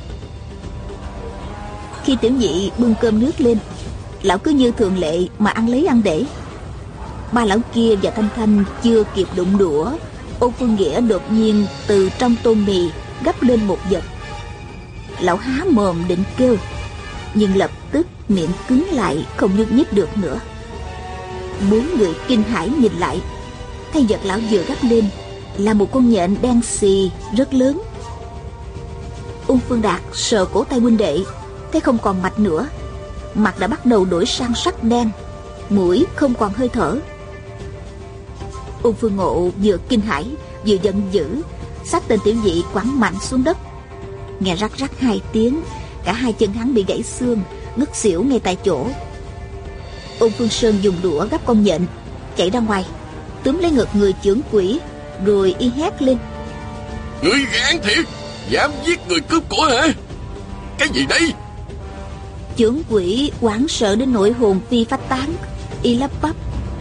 Khi tiểu nhị bưng cơm nước lên, lão cứ như thường lệ mà ăn lấy ăn để. Ba lão kia và Thanh Thanh chưa kịp đụng đũa, Ôn Phương Nghĩa đột nhiên từ trong tô mì gắp lên một vật. Lão há mồm định kêu, nhưng lập tức miệng cứng lại, không nhúc nhích được nữa. Bốn người kinh hãi nhìn lại, thấy vật lão vừa gắp lên là một con nhện đen xì rất lớn. Ung Phương Đạt sờ cổ tay huynh đệ, thấy không còn mạch nữa, mặt đã bắt đầu đổi sang sắc đen, mũi không còn hơi thở. Ung Phương Ngộ vừa kinh hãi vừa giận dữ, xách tên tiểu nhị quẳng mạnh xuống đất. Nghe rắc rắc hai tiếng, cả hai chân hắn bị gãy xương, ngất xỉu ngay tại chỗ. Ôn Phương Sơn dùng đũa gắp con nhện, chạy ra ngoài, túm lấy ngực người chưởng quỷ, rồi y hét lên: Ngươi gan thiệt, dám giết người cướp của hả? Cái gì đây? Chưởng quỷ hoảng sợ đến nỗi hồn phi phách tán, y lắp bắp: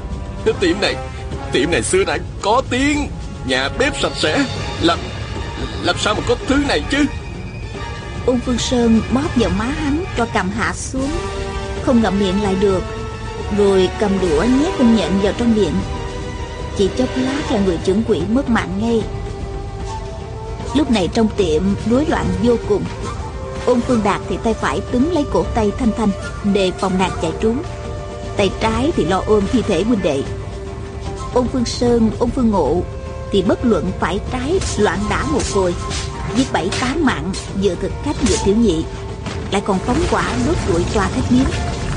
Tiệm này xưa nay có tiếng, nhà bếp sạch sẽ, làm sao mà có thứ này chứ? Ôn Phương Sơn bóp vào má hắn cho cầm hạ xuống, không ngậm miệng lại được, rồi cầm đũa nhét con nhện vào trong miệng. Chỉ chốc lát là người chưởng quỷ mất mạng ngay. Lúc này trong tiệm rối loạn vô cùng. Ôn Phương Đạt thì tay phải túm lấy cổ tay Thanh Thanh đề phòng nàng chạy trốn, tay trái thì lo ôm thi thể huynh đệ. Ôn Phương Sơn, Ôn Phương Ngộ thì bất luận phải trái loạn đả một hồi, giết 7-8 mạng, vừa thực khách vừa tiểu nhị, lại còn phóng hỏa đốt trụi tòa thép miếng.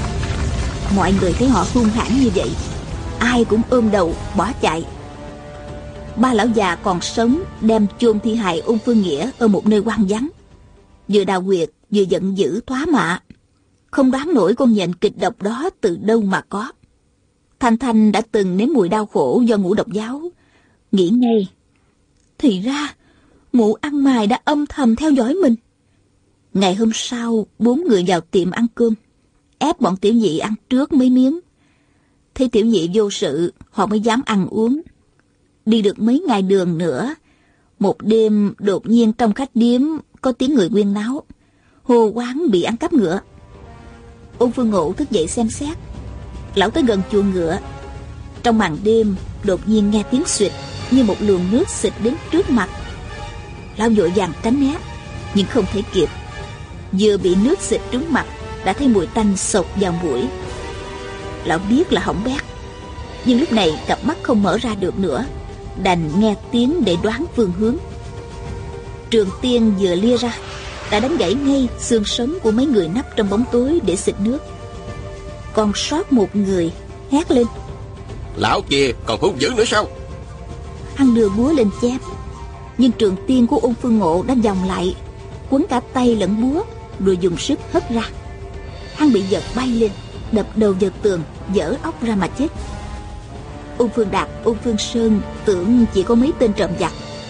Mọi người thấy họ hung hãn như vậy, ai cũng ôm đầu bỏ chạy. Ba lão già còn sống đem chôn thi hài Ôn Phương Nghĩa ở một nơi hoang vắng, vừa đào huyệt vừa giận dữ thoá mạ, không đoán nổi con nhện kịch độc đó từ đâu mà có. Thanh Thanh đã từng nếm mùi đau khổ do ngũ độc giáo, nghĩ ngay, thì ra mụ ăn mày đã âm thầm theo dõi mình. Ngày hôm sau, bốn người vào tiệm ăn cơm, ép bọn tiểu nhị ăn trước mấy miếng. Thấy tiểu nhị vô sự, họ mới dám ăn uống. Đi được mấy ngày đường nữa, một đêm đột nhiên trong khách điếm có tiếng người huyên náo, hô quán bị ăn cắp ngựa. Ôn Phương Ngộ thức dậy xem xét. Lão tới gần chuồng ngựa, trong màn đêm đột nhiên nghe tiếng xịt như một luồng nước xịt đến trước mặt. Lão vội vàng tránh né, nhưng không thể kịp. Vừa bị nước xịt trúng mặt, đã thấy mùi tanh sộc vào mũi. Lão biết là hỏng bét, nhưng lúc này cặp mắt không mở ra được nữa, đành nghe tiếng để đoán phương hướng. Trường tiên vừa lia ra, đã đánh gãy ngay xương sống của mấy người nấp trong bóng tối để xịt nước. Còn sót một người, hét lên: Lão kia còn hung dữ nữa sao? Hắn đưa búa lên chém, nhưng trường tiên của Ôn Phương Ngộ đã vòng lại, quấn cả tay lẫn búa, rồi dùng sức hất ra. Hắn bị giật bay lên, đập đầu vào tường, vỡ óc ra mà chết. Ôn Phương Đạt, Ôn Phương Sơn tưởng chỉ có mấy tên trộm giặc.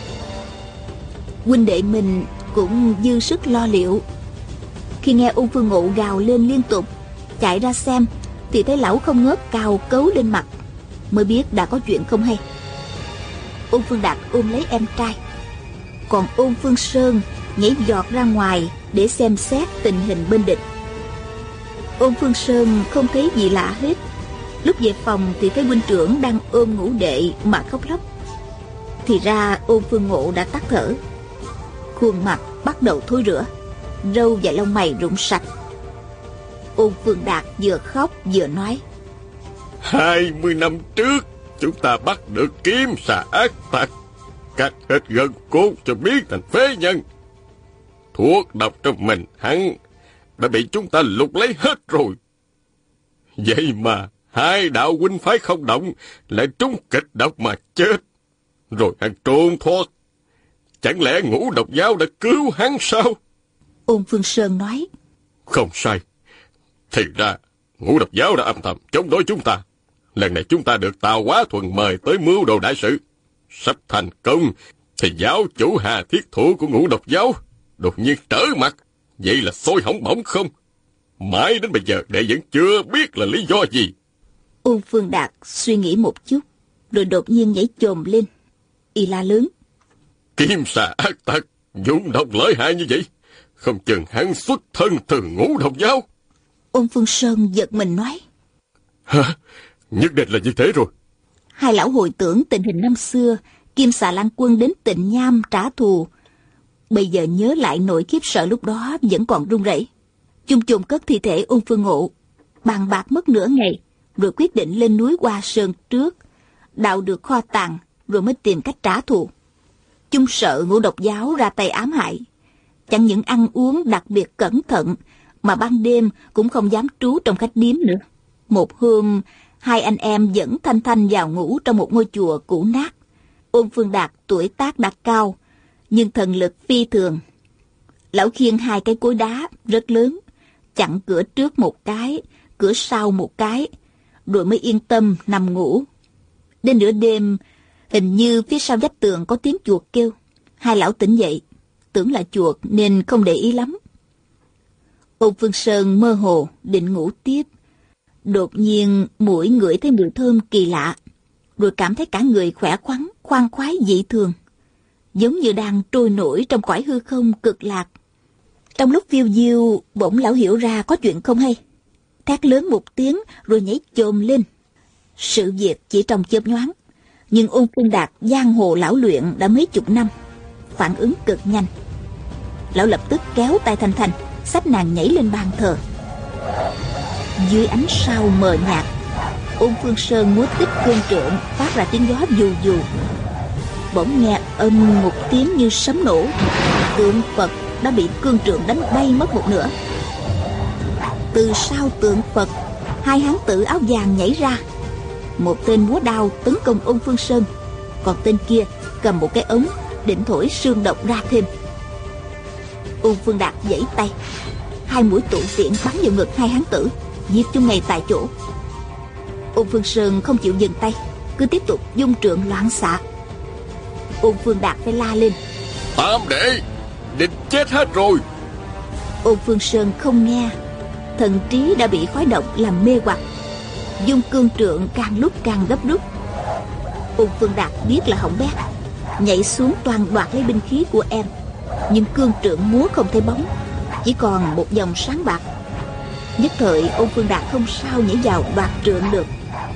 Huynh đệ mình cũng dư sức lo liệu. Khi nghe Ôn Phương Ngộ gào lên liên tục, chạy ra xem thì thấy lão không ngớt cào cấu lên mặt, mới biết đã có chuyện không hay. Ôn Phương Đạt ôm lấy em trai, còn Ôn Phương Sơn nhảy giọt ra ngoài để xem xét tình hình bên địch. Ôn Phương Sơn không thấy gì lạ hết. Lúc về phòng thì thấy huynh trưởng đang ôm ngũ đệ mà khóc lóc. Thì ra Ôn Phương Ngộ đã tắt thở, khuôn mặt bắt đầu thối rữa, râu và lông mày rụng sạch. Ôn Phương Đạt vừa khóc vừa nói: 20 năm trước, chúng ta bắt được kiếm xà ác tặc, cắt hết gân cốt cho biến thành phế nhân. Thuốc độc trong mình hắn đã bị chúng ta lục lấy hết rồi. Vậy mà hai đạo huynh phái không động lại trúng kịch độc mà chết, rồi hắn trốn thoát. Chẳng lẽ ngũ độc giáo đã cứu hắn sao? Ôn Phương Sơn nói: Không sai. Thì ra ngũ độc giáo đã âm thầm chống đối chúng ta. Lần này chúng ta được Tào Quá Thuần mời tới mưu đồ đại sự. Sắp thành công thì giáo chủ Hà Thiết Thụ của ngũ độc giáo đột nhiên trở mặt. Vậy là sôi hỏng bỏng không? Mãi đến bây giờ đệ vẫn chưa biết là lý do gì. Ôn Phương Đạt suy nghĩ một chút, rồi đột nhiên nhảy chồm lên. Y la lớn. Kim xà ác tặc, dũng độc lợi hại như vậy, không chừng hắn xuất thân từ Ngũ Độc giáo. Ôn Phương Sơn giật mình nói. Hả? Nhất định là như thế rồi. Hai lão hồi tưởng tình hình năm xưa, Kim xà Lan Quân đến Tịnh Nham trả thù. Bây giờ nhớ lại nỗi khiếp sợ lúc đó vẫn còn run rẩy. Chung chung cất thi thể Ôn Phương Ngộ, bàn bạc mất nửa ngày, rồi quyết định lên núi Hoa Sơn trước, đào được kho tàng, rồi mới tìm cách trả thù. Chung sợ Ngũ Độc giáo ra tay ám hại, chẳng những ăn uống đặc biệt cẩn thận, mà ban đêm cũng không dám trú trong khách điếm nữa. Một hôm, hai anh em dẫn Thanh Thanh vào ngủ trong một ngôi chùa cũ nát. Ôn Phương Đạt tuổi tác đã cao, nhưng thần lực phi thường. Lão khiêng hai cái cối đá rất lớn, chặn cửa trước một cái, cửa sau một cái, rồi mới yên tâm nằm ngủ. Đến nửa đêm, hình như phía sau vách tường có tiếng chuột kêu. Hai lão tỉnh dậy, tưởng là chuột nên không để ý lắm. Ôn Phương Sơn mơ hồ định ngủ tiếp. Đột nhiên mũi ngửi thấy mùi thơm kỳ lạ, rồi cảm thấy cả người khỏe khoắn, khoan khoái dị thường, giống như đang trôi nổi trong cõi hư không cực lạc. Trong lúc phiêu diêu, bỗng lão hiểu ra có chuyện không hay, thét lớn một tiếng rồi nhảy chồm lên. Sự việc chỉ trong chớp nhoáng, nhưng Ôn Phương Đạt giang hồ lão luyện đã mấy chục năm, phản ứng cực nhanh. Lão lập tức kéo tay Thanh Thanh, xách nàng nhảy lên bàn thờ. Dưới ánh sao mờ nhạt, Ôn Phương Sơn múa tích cương trượng phát ra tiếng gió dù dù. Bỗng nghe âm một tiếng như sấm nổ, tượng Phật đã bị cương trượng đánh bay mất một nửa. Từ sau tượng Phật, hai hán tử áo vàng nhảy ra. Một tên múa đao tấn công Ôn Phương Sơn, còn tên kia cầm một cái ống định thổi xương độc ra thêm. Ôn Phương Đạt giãy tay, hai mũi tụ tiễn bắn vào ngực hai hán tử, giết chúng ngay tại chỗ. Ôn Phương Sơn không chịu dừng tay, cứ tiếp tục dung trượng loạn xạ. Ôn Phương Đạt phải la lên: Tam đệ, địch chết hết rồi. Ôn Phương Sơn không nghe, thần trí đã bị khói độc làm mê hoặc, dung cương trượng càng lúc càng gấp rút. Ôn Phương Đạt biết là hỏng bét, nhảy xuống toàn đoạt lấy binh khí của em, nhưng cương trượng múa không thấy bóng, chỉ còn một dòng sáng bạc. Nhất thời Ôn Phương Đạt không sao nhảy vào đoạt trượng được.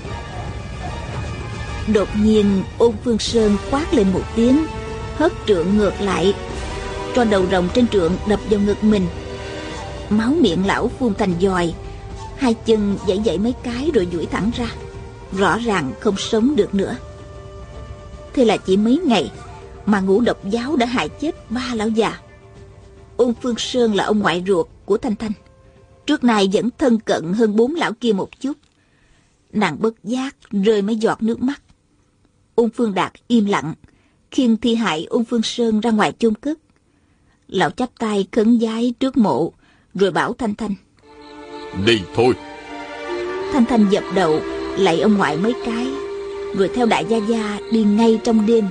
Đột nhiên Ôn Phương Sơn quát lên một tiếng, hất trượng ngược lại, cho đầu rồng trên trượng đập vào ngực mình. Máu miệng lão phun thành giòi, hai chân giãy giãy mấy cái rồi duỗi thẳng ra, rõ ràng không sống được nữa. Thế là chỉ mấy ngày mà Ngũ Độc giáo đã hại chết 3 lão già. Ôn Phương Sơn là ông ngoại ruột của Thanh Thanh, trước nay vẫn thân cận hơn 4 lão kia một chút. Nàng bất giác rơi mấy giọt nước mắt. Ôn Phương Đạt im lặng khiêng thi hại Ôn Phương Sơn ra ngoài chôn cất. Lão chắp tay khấn vái trước mộ, rồi bảo Thanh Thanh: Đi thôi. Thanh Thanh dập đầu lạy ông ngoại mấy cái, rồi theo đại gia gia đi ngay trong đêm.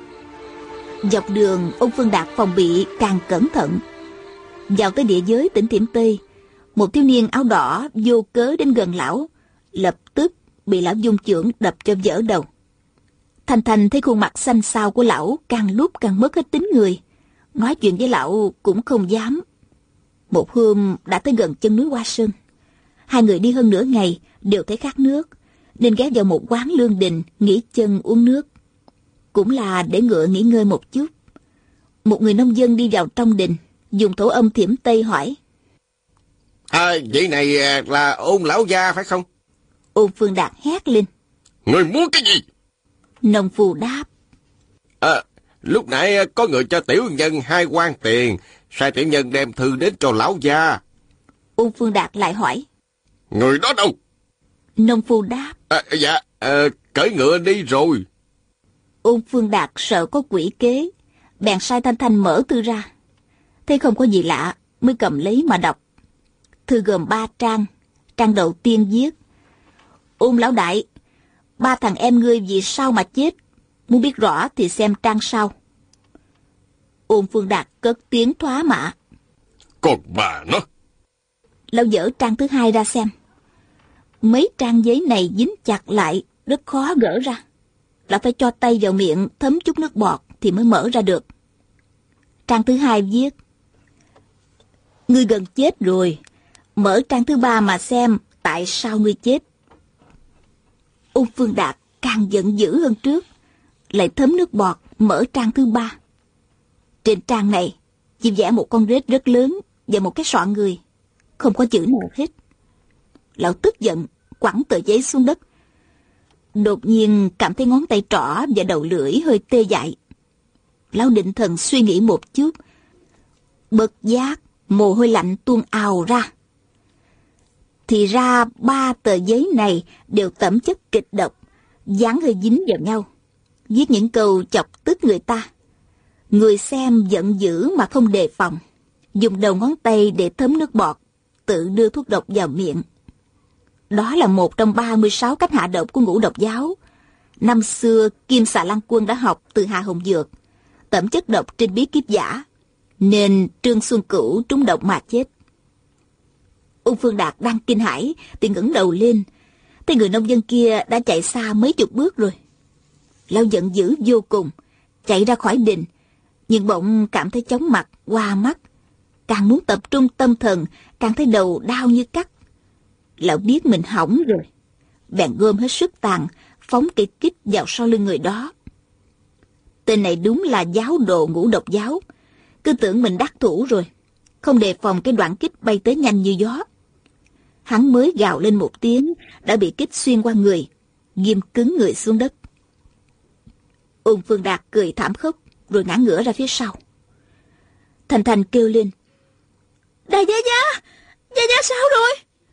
Dọc đường Ôn Phương Đạt phòng bị càng cẩn thận. Vào tới địa giới tỉnh Thiểm Tây, một thiếu niên áo đỏ vô cớ đến gần lão, lập tức bị lão dung chưởng đập cho vỡ đầu. Thanh Thanh thấy khuôn mặt xanh xao của lão càng lúc càng mất hết tính người, nói chuyện với lão cũng không dám. Một hôm đã tới gần chân núi Hoa Sơn, hai người đi hơn nửa ngày đều thấy khát nước, nên ghé vào một quán lương đình nghỉ chân uống nước, cũng là để ngựa nghỉ ngơi một chút. Một người nông dân đi vào trong đình, dùng thổ âm Thiểm Tây hỏi: Vậy này là Ôn lão gia phải không? Ôn Phương Đạt hét lên: Người muốn cái gì? Nông phu đáp: Lúc nãy có người cho tiểu nhân 2 quan tiền, sai tiểu nhân đem thư đến cho lão gia. Ôn Phương Đạt lại hỏi: Người đó đâu? Nông phu đáp: Cưỡi ngựa đi rồi. Ôn Phương Đạt sợ có quỷ kế, bèn sai Thanh Thanh mở thư ra. Thấy không có gì lạ, mới cầm lấy mà đọc. Thư gồm 3 trang. Trang đầu tiên viết: Ôn lão đại, 3 thằng em ngươi vì sao mà chết? Muốn biết rõ thì xem trang sau. Ôn Phương Đạt cất tiếng thoá mạ: Còn bà nó. Lão dở trang thứ 2 ra xem. Mấy trang giấy này dính chặt lại, rất khó gỡ ra. Lão phải cho tay vào miệng thấm chút nước bọt thì mới mở ra được. Trang thứ 2 viết: Ngươi gần chết rồi, mở trang thứ 3 mà xem tại sao ngươi chết. Ôn Phương Đạt càng giận dữ hơn trước, lại thấm nước bọt mở trang thứ 3. Trên trang này chỉ vẽ một con rết rất lớn và một cái sọ người, không có chữ nào hết. Lão tức giận quẳng tờ giấy xuống đất. Đột nhiên cảm thấy ngón tay trỏ và đầu lưỡi hơi tê dại. Lão định thần suy nghĩ một chút, bất giác mồ hôi lạnh tuôn ào ra. Thì ra 3 tờ giấy này đều tẩm chất kịch độc, dán hơi dính vào nhau, viết những câu chọc tức người ta. Người xem giận dữ mà không đề phòng, dùng đầu ngón tay để thấm nước bọt, tự đưa thuốc độc vào miệng. Đó là một trong 36 cách hạ độc của Ngũ Độc giáo. Năm xưa Kim Xà Lan Quân đã học từ Hà Hồng Dược, tẩm chất độc trên bí kíp giả, nên Trương Xuân Cửu trúng độc mà chết. Ung Phương Đạt đang kinh hãi thì ngẩng đầu lên, thấy người nông dân kia đã chạy xa mấy chục bước rồi. Lão giận dữ vô cùng, chạy ra khỏi đình, nhưng bỗng cảm thấy chóng mặt, hoa mắt. Càng muốn tập trung tâm thần, càng thấy đầu đau như cắt. Lão biết mình hỏng rồi, bèn gom hết sức tàn, phóng cây kích vào sau lưng người đó. Tên này đúng là giáo đồ Ngũ Độc giáo, cứ tưởng mình đắc thủ rồi, không đề phòng cái đoạn kích bay tới nhanh như gió. Hắn mới gào lên một tiếng, đã bị kích xuyên qua người, ghim cứng người xuống đất. Ôn Phương Đạt cười thảm khốc, rồi ngã ngửa ra phía sau. Thành Thành kêu lên: Đại gia gia, gia gia sao rồi?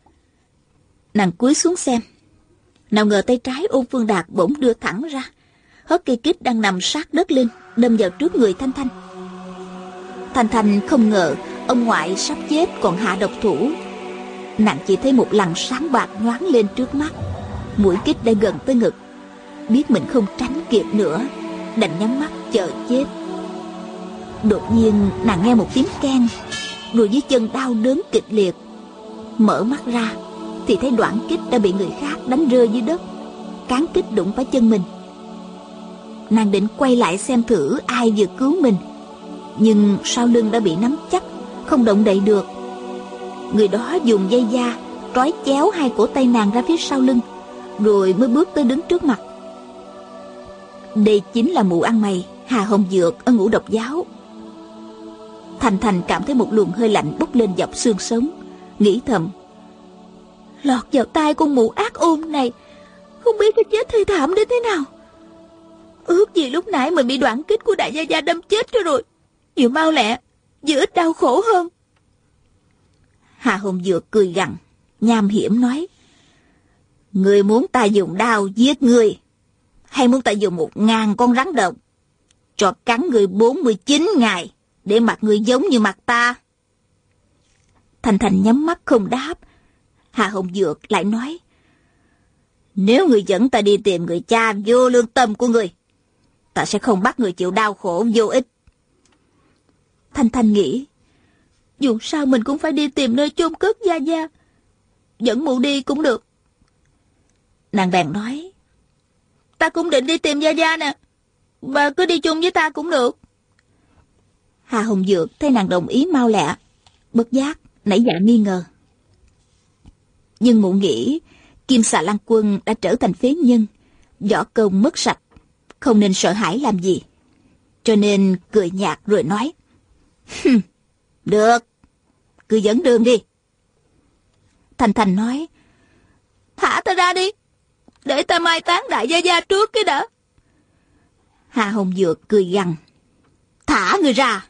Nàng cúi xuống xem, nào ngờ tay trái Ôn Phương Đạt bỗng đưa thẳng ra, hất cây kích đang nằm sát đất lên, đâm vào trước người Thanh Thanh. Thanh Thanh không ngờ ông ngoại sắp chết còn hạ độc thủ. Nàng chỉ thấy một lằn sáng bạc nhoáng lên trước mắt, mũi kích đã gần tới ngực. Biết mình không tránh kịp nữa, đành nhắm mắt chờ chết. Đột nhiên nàng nghe một tiếng keng, rồi dưới chân đau đớn kịch liệt. Mở mắt ra thì thấy đoạn kích đã bị người khác đánh rơi dưới đất, cán kích đụng phải chân mình. Nàng định quay lại xem thử ai vừa cứu mình, nhưng sau lưng đã bị nắm chắc, không động đậy được. Người đó dùng dây da trói chéo 2 cổ tay nàng ra phía sau lưng, rồi mới bước tới đứng trước mặt. Đây chính là mụ ăn mày Hà Hồng Dược ở Ngũ Độc giáo. Thành Thành cảm thấy một luồng hơi lạnh bốc lên dọc xương sống, nghĩ thầm: lọt vào tai con mụ ác ôn này, không biết cái chết thê thảm đến thế nào. Ước gì lúc nãy mình bị đoạn kích của đại gia gia đâm chết cho rồi, vừa mau lẹ, vừa ít đau khổ hơn. Hà Hồng Dược cười gằn, nham hiểm nói: Người muốn ta dùng đao giết người, hay muốn ta dùng 1000 con rắn độc cho cắn người 49 ngày để mặt người giống như mặt ta? Thành Thành nhắm mắt không đáp. Hà Hồng Dược lại nói: Nếu người dẫn ta đi tìm người cha vô lương tâm của người, ta sẽ không bắt người chịu đau khổ vô ích. Thanh Thanh nghĩ, dù sao mình cũng phải đi tìm nơi chôn cất gia gia, dẫn mụ đi cũng được. Nàng bèn nói: Ta cũng định đi tìm gia gia nè, bà cứ đi chung với ta cũng được. Hà Hồng Dược thấy nàng đồng ý mau lẹ, bất giác nảy dạ nghi ngờ. Nhưng mụ nghĩ Kim Xà Lan Quân đã trở thành phế nhân, võ công mất sạch, không nên sợ hãi làm gì, cho nên cười nhạt rồi nói: Được, cứ dẫn đường đi. Thành Thành nói: Thả ta ra đi, để ta mai táng đại gia gia trước cái đã. Hà Hồng Dược cười gằn: Thả người ra.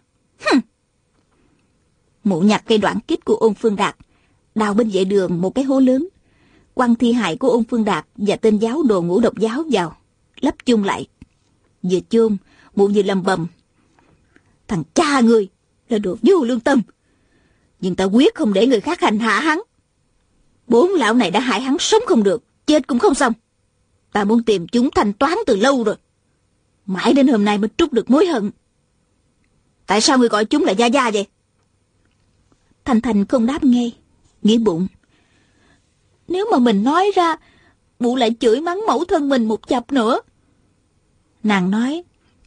Mụ nhặt cây đoạn kích của Ôn Phương Đạt, đào bên vệ đường một cái hố lớn, quăng thi hài của Ôn Phương Đạt và tên giáo đồ Ngũ Độc giáo vào, lấp chung lại. Vừa chôn, mụ vừa lầm bầm: Thằng cha ngươi là đồ vô lương tâm, nhưng ta quyết không để người khác hành hạ hắn. 4 lão này đã hại hắn sống không được, chết cũng không xong. Ta muốn tìm chúng thanh toán từ lâu rồi, mãi đến hôm nay mới trút được mối hận. Tại sao ngươi gọi chúng là gia gia vậy? Thành Thành không đáp ngay, nghĩ bụng: Nếu mà mình nói ra, mụ lại chửi mắng mẫu thân mình một chập nữa. Nàng nói,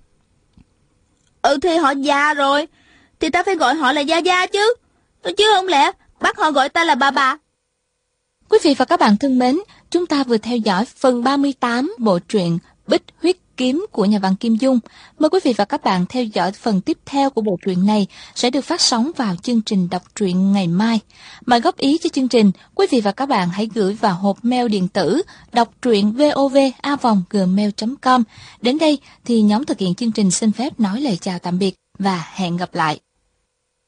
Thì họ già rồi, thì ta phải gọi họ là Gia Gia chứ. Chứ không lẽ bắt họ gọi ta là bà. Quý vị và các bạn thân mến, chúng ta vừa theo dõi phần 38 bộ truyện Bích Huyết Kiếm của nhà văn Kim Dung. Mời quý vị và các bạn theo dõi phần tiếp theo của bộ truyện này sẽ được phát sóng vào chương trình đọc truyện ngày mai. Mà góp ý cho chương trình, quý vị và các bạn hãy gửi vào hộp mail điện tử đọc truyện vov@gmail.com. Đến đây thì nhóm thực hiện chương trình xin phép nói lời chào tạm biệt và hẹn gặp lại.